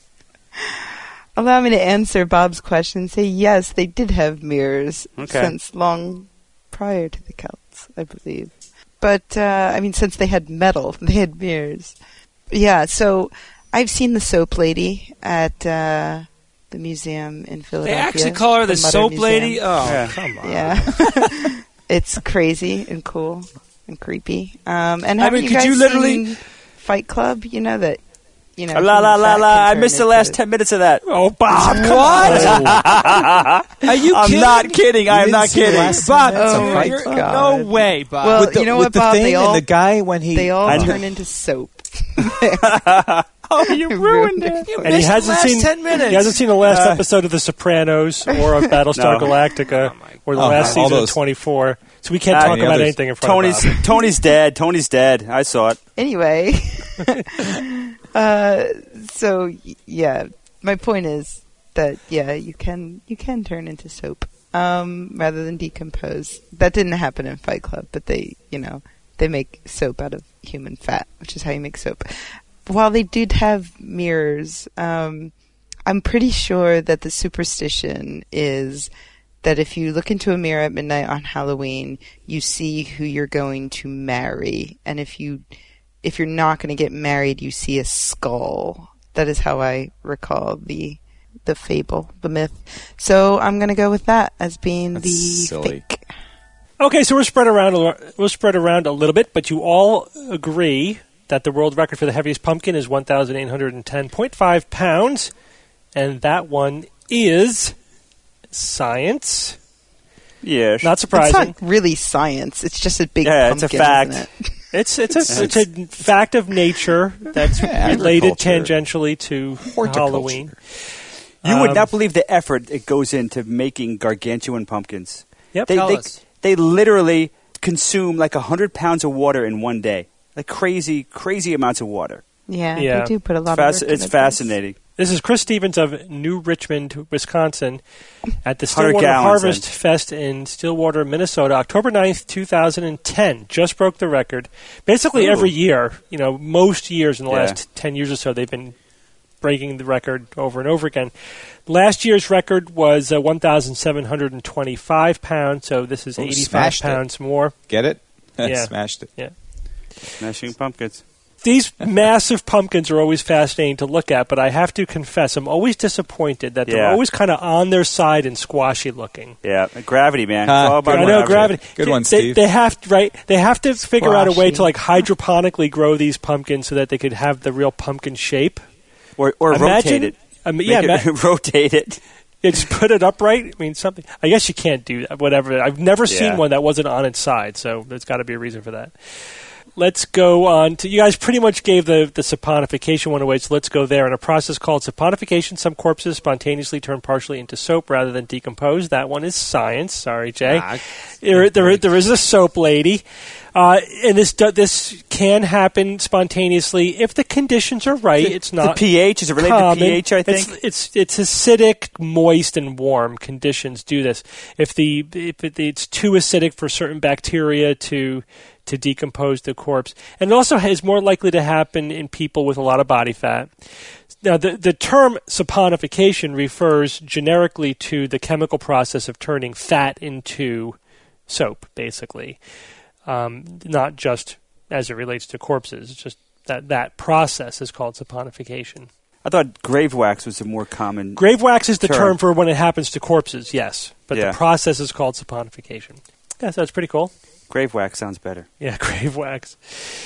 Speaker 4: Allow me to answer Bob's question and say yes, they did have mirrors
Speaker 6: Okay.
Speaker 4: since long prior to the Celts, I believe. But, uh, I mean, since they had metal, they had mirrors. Yeah, so I've seen the soap lady at uh, the museum in
Speaker 3: They
Speaker 4: Philadelphia.
Speaker 3: actually call her the,
Speaker 4: Mother
Speaker 3: soap
Speaker 4: Museum.
Speaker 3: lady? Oh,
Speaker 6: Yeah.
Speaker 3: come on.
Speaker 4: Yeah. It's crazy and cool and creepy. Um, and
Speaker 3: I
Speaker 4: haven't
Speaker 3: mean,
Speaker 4: you
Speaker 3: could
Speaker 4: guys
Speaker 3: you literally-
Speaker 4: seen Fight Club? You know that, you know.
Speaker 6: La la
Speaker 4: human
Speaker 6: la
Speaker 4: fat
Speaker 6: la!
Speaker 4: can
Speaker 6: I
Speaker 4: turn
Speaker 6: missed the
Speaker 4: into-
Speaker 6: last ten minutes of that.
Speaker 2: Oh, Bob, come
Speaker 3: What? Are you
Speaker 6: I'm
Speaker 3: kidding?
Speaker 6: not kidding. I am
Speaker 5: didn't
Speaker 6: not
Speaker 5: see the
Speaker 6: kidding.
Speaker 5: last
Speaker 3: Bob,
Speaker 5: ten minutes of
Speaker 4: Oh,
Speaker 3: you're-
Speaker 4: my
Speaker 3: you're-
Speaker 4: God.
Speaker 3: no way, Bob.
Speaker 4: Well,
Speaker 5: with the,
Speaker 4: you know
Speaker 5: with
Speaker 4: what,
Speaker 5: the
Speaker 4: Bob?
Speaker 5: thing
Speaker 4: They all,
Speaker 5: and the guy when he
Speaker 4: they all
Speaker 6: I know.
Speaker 4: turn into soap.
Speaker 6: Oh, you ruined it.
Speaker 3: You
Speaker 2: And he
Speaker 3: missed the
Speaker 2: hasn't
Speaker 3: last
Speaker 2: seen
Speaker 3: ten minutes.
Speaker 2: he hasn't seen the last
Speaker 6: Uh,
Speaker 2: episode of The Sopranos or of Battlestar
Speaker 6: No.
Speaker 2: Galactica or the
Speaker 5: Oh,
Speaker 2: last
Speaker 5: all
Speaker 2: season
Speaker 5: those-
Speaker 2: of twenty-four. So we can't
Speaker 6: Uh,
Speaker 2: talk
Speaker 5: any
Speaker 2: about
Speaker 5: others?
Speaker 2: anything in front
Speaker 6: Tony's
Speaker 2: of Bob.
Speaker 6: Tony's dead. Tony's dead. I saw it.
Speaker 4: Anyway, uh, so y- yeah, my point is that yeah, you can you can turn into soap um, rather than decompose. That didn't happen in Fight Club, but they you know they make soap out of human fat, which is how you make soap. While they did have mirrors, um, I'm pretty sure that the superstition is that if you look into a mirror at midnight on Halloween, you see who you're going to marry, and if you if you're not going to get married, you see a skull. That is how I recall the the fable, the myth. So I'm going to go with that as being
Speaker 5: That's
Speaker 4: the
Speaker 5: silly.
Speaker 4: fake.
Speaker 2: Okay, so we're spread around. A, we're spread around a little bit, but you all agree that the world record for the heaviest pumpkin is one thousand eight hundred ten point five pounds, and that one is science.
Speaker 6: Yes.
Speaker 2: Not
Speaker 4: It's
Speaker 2: surprising.
Speaker 4: not really science. It's just a big
Speaker 6: Yeah, it's
Speaker 4: pumpkin,
Speaker 6: a fact.
Speaker 4: isn't it?
Speaker 2: It's it's a it's a fact of nature that's related
Speaker 5: Agriculture.
Speaker 2: tangentially to
Speaker 5: Horticulture.
Speaker 2: Halloween.
Speaker 6: You would
Speaker 2: Um,
Speaker 6: not believe the effort it goes into making gargantuan pumpkins.
Speaker 2: Yep.
Speaker 6: They
Speaker 3: Tell
Speaker 6: they,
Speaker 3: us.
Speaker 6: they literally consume like a hundred pounds of water in one day. Like crazy, crazy amounts of water.
Speaker 4: Yeah,
Speaker 2: Yeah.
Speaker 4: they do put a lot
Speaker 6: It's,
Speaker 4: of
Speaker 6: fasc-
Speaker 4: work
Speaker 6: it's
Speaker 4: into
Speaker 6: fascinating.
Speaker 2: This is Chris Stevens of New Richmond, Wisconsin, at the
Speaker 6: one hundred
Speaker 2: Stillwater
Speaker 6: gallons
Speaker 2: Harvest
Speaker 6: then.
Speaker 2: Fest in Stillwater, Minnesota, October ninth, twenty ten. Just broke the record. Basically
Speaker 6: Ooh.
Speaker 2: every year, you know, most years in the
Speaker 6: Yeah.
Speaker 2: last ten years or so, they've been breaking the record over and over again. Last year's record was uh, one thousand seven hundred twenty-five pounds, so this is
Speaker 5: Oh,
Speaker 2: eighty-five
Speaker 5: smashed it.
Speaker 2: pounds more.
Speaker 5: Get it?
Speaker 2: Yeah.
Speaker 5: Smashed it.
Speaker 2: Yeah.
Speaker 6: Smashing pumpkins.
Speaker 2: these massive pumpkins are always fascinating to look at, but I have to confess, I'm always disappointed that they're
Speaker 6: Yeah.
Speaker 2: always kind of on their side and squashy looking.
Speaker 6: Yeah, gravity, man.
Speaker 5: Ah,
Speaker 6: it's all about
Speaker 2: I know gravity.
Speaker 5: Good one,
Speaker 2: They-
Speaker 5: Steve.
Speaker 2: They have to, right. They have to figure out a way
Speaker 4: Squashy.
Speaker 2: to like hydroponically grow these pumpkins so that they could have the real pumpkin shape.
Speaker 6: Or, or
Speaker 2: Imagine-
Speaker 6: rotate it.
Speaker 2: Um,
Speaker 6: Make
Speaker 2: yeah,
Speaker 6: it-
Speaker 2: ma-
Speaker 6: rotate it.
Speaker 2: Yeah, just put it upright. I mean, something. I guess you can't do that. Whatever. I've never seen
Speaker 6: Yeah.
Speaker 2: one that wasn't on its side, so there's got to be a reason for that. Let's go on to. You guys pretty much gave the the saponification one away, so let's go there. In a process called saponification, some corpses spontaneously turn partially into soap rather than decompose. That one is science. Sorry, Jay.
Speaker 3: Ah,
Speaker 2: there, there, there is a soap lady, uh, and this do- this can happen spontaneously if the conditions are right. It's not
Speaker 6: the pH is it related
Speaker 2: common.
Speaker 6: to pH? I think
Speaker 2: It's, it's it's acidic, moist, and warm conditions do this. If the if it, it's too acidic for certain bacteria to to decompose the corpse, and it also is more likely to happen in people with a lot of body fat. Now, the the term saponification refers generically to the chemical process of turning fat into soap, basically, um, not just as it relates to corpses. It's just that that process is called saponification.
Speaker 6: I thought grave wax was a more common.
Speaker 2: Grave wax is the term,
Speaker 6: Term.
Speaker 2: for when it happens to corpses, yes. But
Speaker 6: Yeah.
Speaker 2: the process is called saponification. Yeah, so that's pretty cool.
Speaker 6: Grave wax sounds better.
Speaker 2: Yeah, grave wax.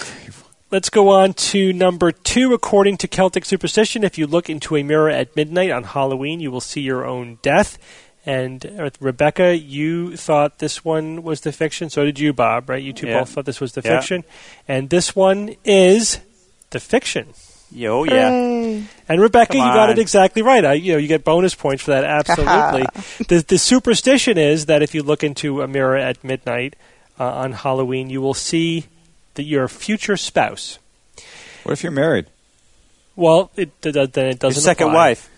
Speaker 2: Let's go on to number two. According to Celtic superstition, if you look into a mirror at midnight on Halloween, you will see your own death. And uh, Rebecca, you thought this one was the fiction. So did you, Bob, right? You two
Speaker 6: Yeah.
Speaker 2: both thought this was the
Speaker 6: Yeah.
Speaker 2: fiction. And this one is the fiction.
Speaker 6: Yo, yeah.
Speaker 4: Hooray.
Speaker 2: And Rebecca,
Speaker 6: Come
Speaker 2: you got
Speaker 6: on.
Speaker 2: it exactly right. I, you know, you get bonus points for that. Absolutely. the the superstition is that if you look into a mirror at midnight uh, on Halloween, you will see the, your future spouse.
Speaker 5: What if you're married?
Speaker 2: Well, it, it, then it
Speaker 6: Your
Speaker 2: doesn't.
Speaker 6: second
Speaker 2: apply.
Speaker 6: wife.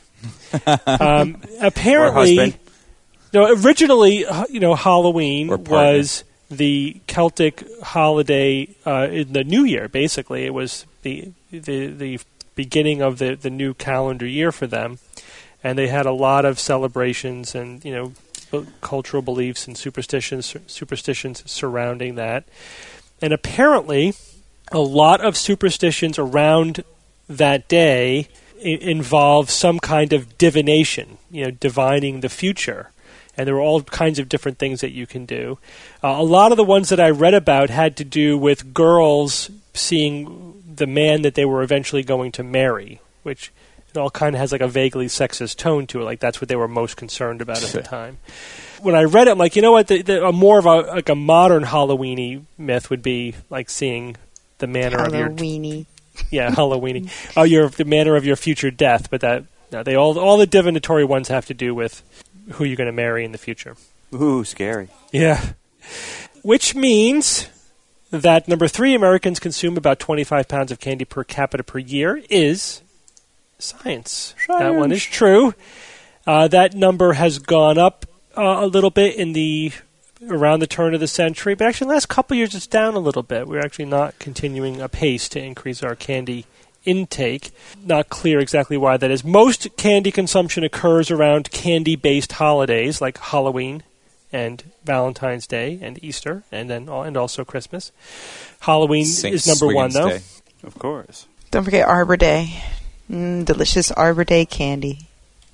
Speaker 2: Um,
Speaker 6: Or
Speaker 2: apparently,
Speaker 6: husband.
Speaker 2: no. Originally, uh, you know, Halloween
Speaker 5: Or partner.
Speaker 2: was the Celtic holiday uh, in the New Year. Basically, it was the the the beginning of the, the new calendar year for them, and they had a lot of celebrations and you know bu- cultural beliefs and superstitions superstitions surrounding that. And apparently, a lot of superstitions around that day I- involve some kind of divination, you know, divining the future. And there were all kinds of different things that you can do. Uh, a lot of the ones that I read about had to do with girls seeing the man that they were eventually going to marry, which it all kind of has like a vaguely sexist tone to it. Like that's what they were most concerned about at the time. When I read it, I'm like, you know what? The, the, a more of a like a modern Halloweeny myth would be like seeing the manner of your
Speaker 4: Halloweeny.
Speaker 2: yeah Halloweeny oh your the manner of your future death. But that no, they all all the divinatory ones have to do with who you're going to marry in the future.
Speaker 6: Ooh, scary.
Speaker 2: Yeah, which means that number three, Americans consume about twenty-five pounds of candy per capita per year is science. That one is true. Uh, that number has gone up uh, a little bit in the around the turn of the century, but actually the last couple of years it's down a little bit. We're actually not continuing apace to increase our candy intake. Not clear exactly why that is. Most candy consumption occurs around candy-based holidays like Halloween and Valentine's Day and Easter, and then and also Christmas. Halloween
Speaker 5: Saint
Speaker 2: is number one, though.
Speaker 5: Swithin's Day.
Speaker 6: Of course.
Speaker 4: Don't forget Arbor Day. Mm, delicious Arbor Day candy.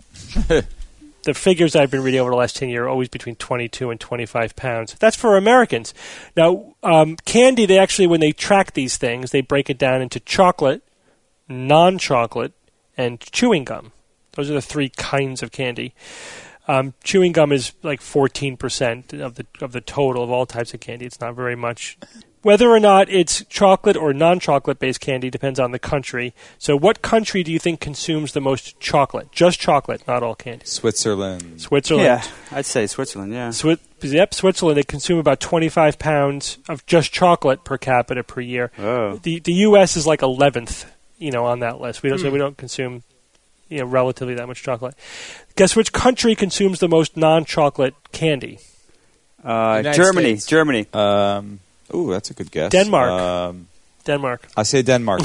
Speaker 2: The figures I've been reading over the last ten years are always between twenty-two and twenty-five pounds. That's for Americans. Now, um, candy, they actually, when they track these things, they break it down into chocolate, non-chocolate, and chewing gum. Those are the three kinds of candy. Um, chewing gum is like fourteen percent of the of the total of all types of candy. It's not very much. Whether or not it's chocolate or non-chocolate based candy depends on the country. So what country do you think consumes the most chocolate? Just chocolate, not all candy.
Speaker 5: Switzerland.
Speaker 2: Switzerland.
Speaker 6: Yeah, I'd say Switzerland, yeah.
Speaker 2: Swi- yep, Switzerland, they consume about twenty-five pounds of just chocolate per capita per year.
Speaker 6: Oh.
Speaker 2: The the U S is like eleventh, you know, on that list. We don't so we don't consume, you know, relatively that much chocolate. Guess which country consumes the most non-chocolate candy?
Speaker 6: Uh,
Speaker 3: United
Speaker 6: Germany,
Speaker 3: States.
Speaker 6: Germany.
Speaker 5: Um, ooh, that's a good guess.
Speaker 2: Denmark.
Speaker 5: Um,
Speaker 2: Denmark.
Speaker 5: I say Denmark.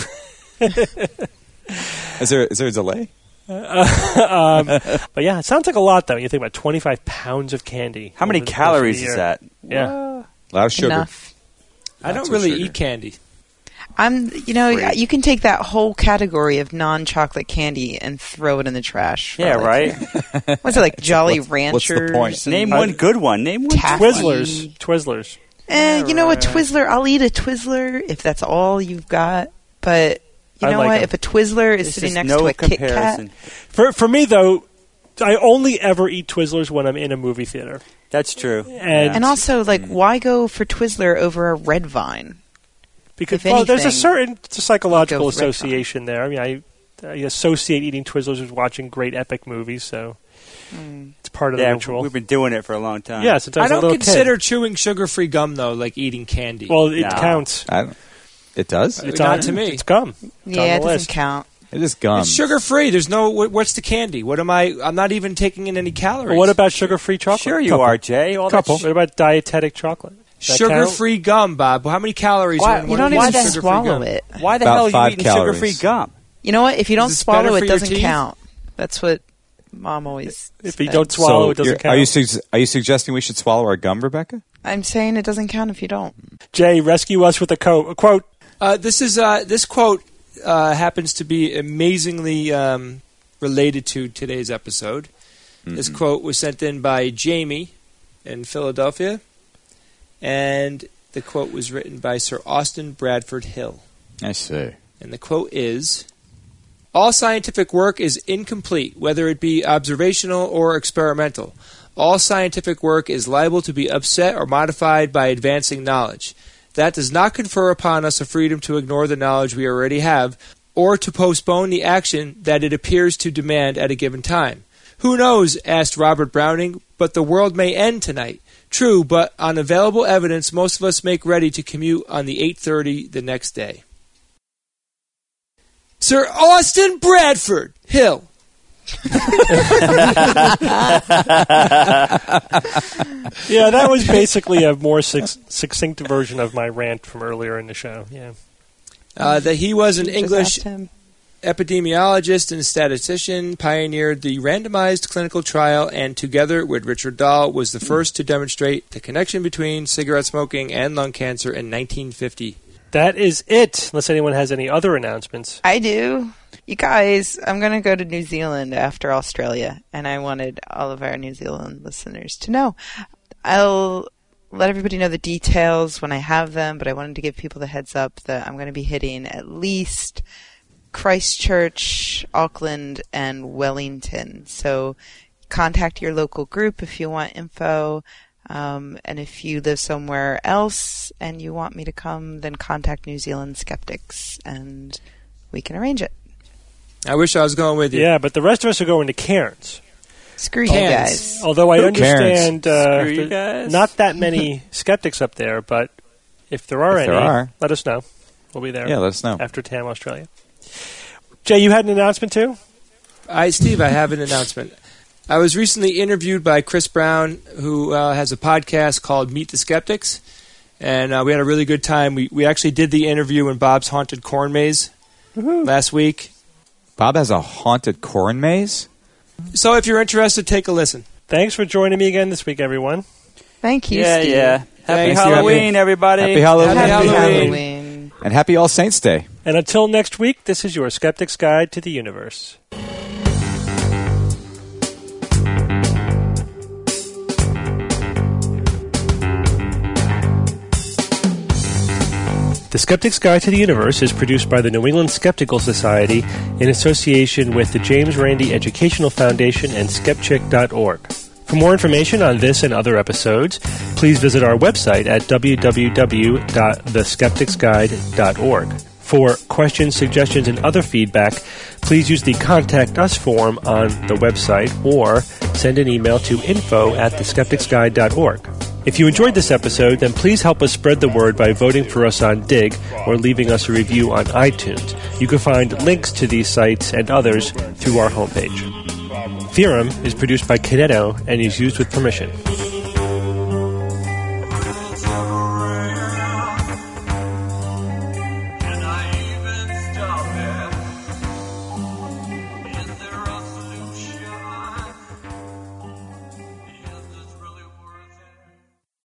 Speaker 5: is there is there a delay?
Speaker 2: um, but yeah, it sounds like a lot though. You think about twenty-five pounds of candy.
Speaker 6: How many
Speaker 2: over the course of
Speaker 6: calories
Speaker 2: the
Speaker 6: is
Speaker 2: year.
Speaker 6: that?
Speaker 2: Yeah.
Speaker 5: A lot of sugar.
Speaker 4: Enough.
Speaker 3: I
Speaker 5: Not
Speaker 3: don't
Speaker 5: so
Speaker 3: really
Speaker 5: sugar.
Speaker 3: eat candy.
Speaker 4: I'm, you know, you can take that whole category of non-chocolate candy and throw it in the trash.
Speaker 6: Yeah,
Speaker 4: like,
Speaker 6: right?
Speaker 4: What's it like, Jolly
Speaker 5: what's,
Speaker 4: Ranchers?
Speaker 5: what's the point?
Speaker 6: Name one good one. Name one.
Speaker 4: Taffy.
Speaker 2: Twizzlers. Twizzlers.
Speaker 4: Eh,
Speaker 6: Yeah,
Speaker 4: you know, a
Speaker 6: right.
Speaker 4: Twizzler, I'll eat a Twizzler if that's all you've got. But you
Speaker 2: I
Speaker 4: know
Speaker 2: like
Speaker 4: what?
Speaker 2: them.
Speaker 4: If a Twizzler is
Speaker 6: It's
Speaker 4: sitting
Speaker 6: just
Speaker 4: next
Speaker 6: no
Speaker 4: to a
Speaker 6: comparison.
Speaker 4: Kit Kat,
Speaker 2: For for me though, I only ever eat Twizzlers when I'm in a movie theater.
Speaker 6: That's true.
Speaker 2: And,
Speaker 4: and also, like, why go for Twizzler over a Red Vine?
Speaker 2: because
Speaker 4: if
Speaker 2: well, there's a
Speaker 4: anything,
Speaker 2: certain psychological
Speaker 4: go with Red
Speaker 2: association there. I mean, I, I associate eating Twizzlers with watching great epic movies, so
Speaker 4: Mm.
Speaker 2: it's part of
Speaker 6: Yeah,
Speaker 2: the ritual.
Speaker 6: we've been doing it for a long time.
Speaker 2: Yeah, since I
Speaker 3: I
Speaker 2: was a
Speaker 3: don't
Speaker 2: little
Speaker 3: consider
Speaker 2: kid.
Speaker 3: chewing sugar-free gum though like eating candy.
Speaker 2: Well, it
Speaker 6: No.
Speaker 2: counts.
Speaker 5: I don't, it does?
Speaker 2: It's
Speaker 3: Not
Speaker 2: on,
Speaker 3: to me.
Speaker 2: It's gum. It's
Speaker 4: Yeah,
Speaker 2: on
Speaker 4: it
Speaker 2: the
Speaker 4: doesn't
Speaker 2: list.
Speaker 4: count.
Speaker 5: It is gum.
Speaker 3: It's sugar-free. There's no. what- What's the candy? What am I? I'm not even taking in any calories.
Speaker 2: Well, what about sugar-free chocolate?
Speaker 6: Sure you
Speaker 2: Couple.
Speaker 6: are, Jay. All that
Speaker 2: Couple.
Speaker 6: sh-
Speaker 2: What about dietetic chocolate? Does that
Speaker 3: sugar-free gum, Bob? How many calories
Speaker 6: Why-
Speaker 3: are in
Speaker 6: you
Speaker 3: one
Speaker 4: don't
Speaker 3: of
Speaker 4: even
Speaker 3: these
Speaker 6: the-
Speaker 3: sugar-free
Speaker 4: swallow
Speaker 3: gum?
Speaker 4: it.
Speaker 6: Why the
Speaker 5: About
Speaker 6: hell are you
Speaker 5: five
Speaker 6: eating
Speaker 5: calories.
Speaker 6: sugar-free gum?
Speaker 4: You know what? If you don't
Speaker 3: Is this better
Speaker 4: swallow
Speaker 3: for
Speaker 4: it,
Speaker 3: your
Speaker 4: doesn't
Speaker 3: teeth?
Speaker 4: count. That's what Mom always
Speaker 2: If you
Speaker 4: said.
Speaker 2: don't swallow,
Speaker 5: so
Speaker 2: it doesn't
Speaker 5: you're-
Speaker 2: count.
Speaker 5: Are you, su- are you suggesting we should swallow our gum, Rebecca?
Speaker 4: I'm saying it doesn't count if you don't.
Speaker 2: Jay, rescue us with a, co- a quote.
Speaker 3: Uh, this is uh, this quote uh, happens to be amazingly um, related to today's episode.
Speaker 5: Mm-hmm.
Speaker 3: This quote was sent in by Jamie in Philadelphia, and the quote was written by Sir Austin Bradford Hill.
Speaker 5: I see.
Speaker 3: And the quote is, "All scientific work is incomplete, whether it be observational or experimental. All scientific work is liable to be upset or modified by advancing knowledge. That does not confer upon us a freedom to ignore the knowledge we already have, or to postpone the action that it appears to demand at a given time. Who knows," asked Robert Browning, "but the world may end tonight. True, but on available evidence, most of us make ready to commute on the eight thirty the next day." Sir Austin Bradford Hill.
Speaker 2: Yeah, that was basically a more suc- succinct version of my rant from earlier in the show. Yeah.
Speaker 3: Uh, that he was an
Speaker 4: Just
Speaker 3: English
Speaker 4: asked him.
Speaker 3: epidemiologist and statistician, pioneered the randomized clinical trial, and together with Richard Dahl was the first to demonstrate the connection between cigarette smoking and lung cancer in nineteen fifty.
Speaker 2: That is it, unless anyone has any other announcements.
Speaker 4: I do. You guys, I'm going to go to New Zealand after Australia, and I wanted all of our New Zealand listeners to know. I'll let everybody know the details when I have them, but I wanted to give people the heads up that I'm going to be hitting at least Christchurch, Auckland, and Wellington. So contact your local group if you want info. Um, and if you live somewhere else and you want me to come, then contact New Zealand Skeptics and we can arrange it.
Speaker 3: I wish I was going with you.
Speaker 2: Yeah, but the rest of us are going to Cairns.
Speaker 4: Screw you
Speaker 3: Cairns.
Speaker 4: guys.
Speaker 2: Although I
Speaker 5: Who
Speaker 2: understand uh,
Speaker 6: Screw you
Speaker 2: there-
Speaker 6: guys.
Speaker 2: not that many skeptics up there, but if there are
Speaker 5: If
Speaker 2: any,
Speaker 5: there are.
Speaker 2: let us know. We'll be there
Speaker 5: Yeah, let us know.
Speaker 2: after Tam, Australia. Jay, you had an announcement too?
Speaker 3: I, Steve, I have an announcement. I was recently interviewed by Chris Brown, who uh, has a podcast called Meet the Skeptics, and uh, we had a really good time. We we actually did the interview in Bob's Haunted Corn Maze last week.
Speaker 5: Bob has a haunted corn maze?
Speaker 3: So if you're interested, take a listen.
Speaker 2: Thanks for joining me again this week, everyone.
Speaker 4: Thank you,
Speaker 6: Yeah,
Speaker 4: Steve.
Speaker 6: yeah. Happy
Speaker 3: Thanks,
Speaker 6: Halloween,
Speaker 5: happy-
Speaker 6: everybody.
Speaker 5: Happy Halloween.
Speaker 3: Happy
Speaker 4: Happy
Speaker 3: Halloween.
Speaker 4: Halloween.
Speaker 5: And happy All Saints Day.
Speaker 2: And until next week, this is your Skeptic's Guide to the Universe. The Skeptic's Guide to the Universe is produced by the New England Skeptical Society in association with the James Randi Educational Foundation and skepchick dot org. For more information on this and other episodes, please visit our website at w w w dot the skeptics guide dot org. For questions, suggestions, and other feedback, please use the Contact Us form on the website or send an email to info at the skeptics guide dot org. If you enjoyed this episode, then please help us spread the word by voting for us on Dig or leaving us a review on iTunes. You can find links to these sites and others through our homepage. Theorem is produced by Kineto and is used with permission.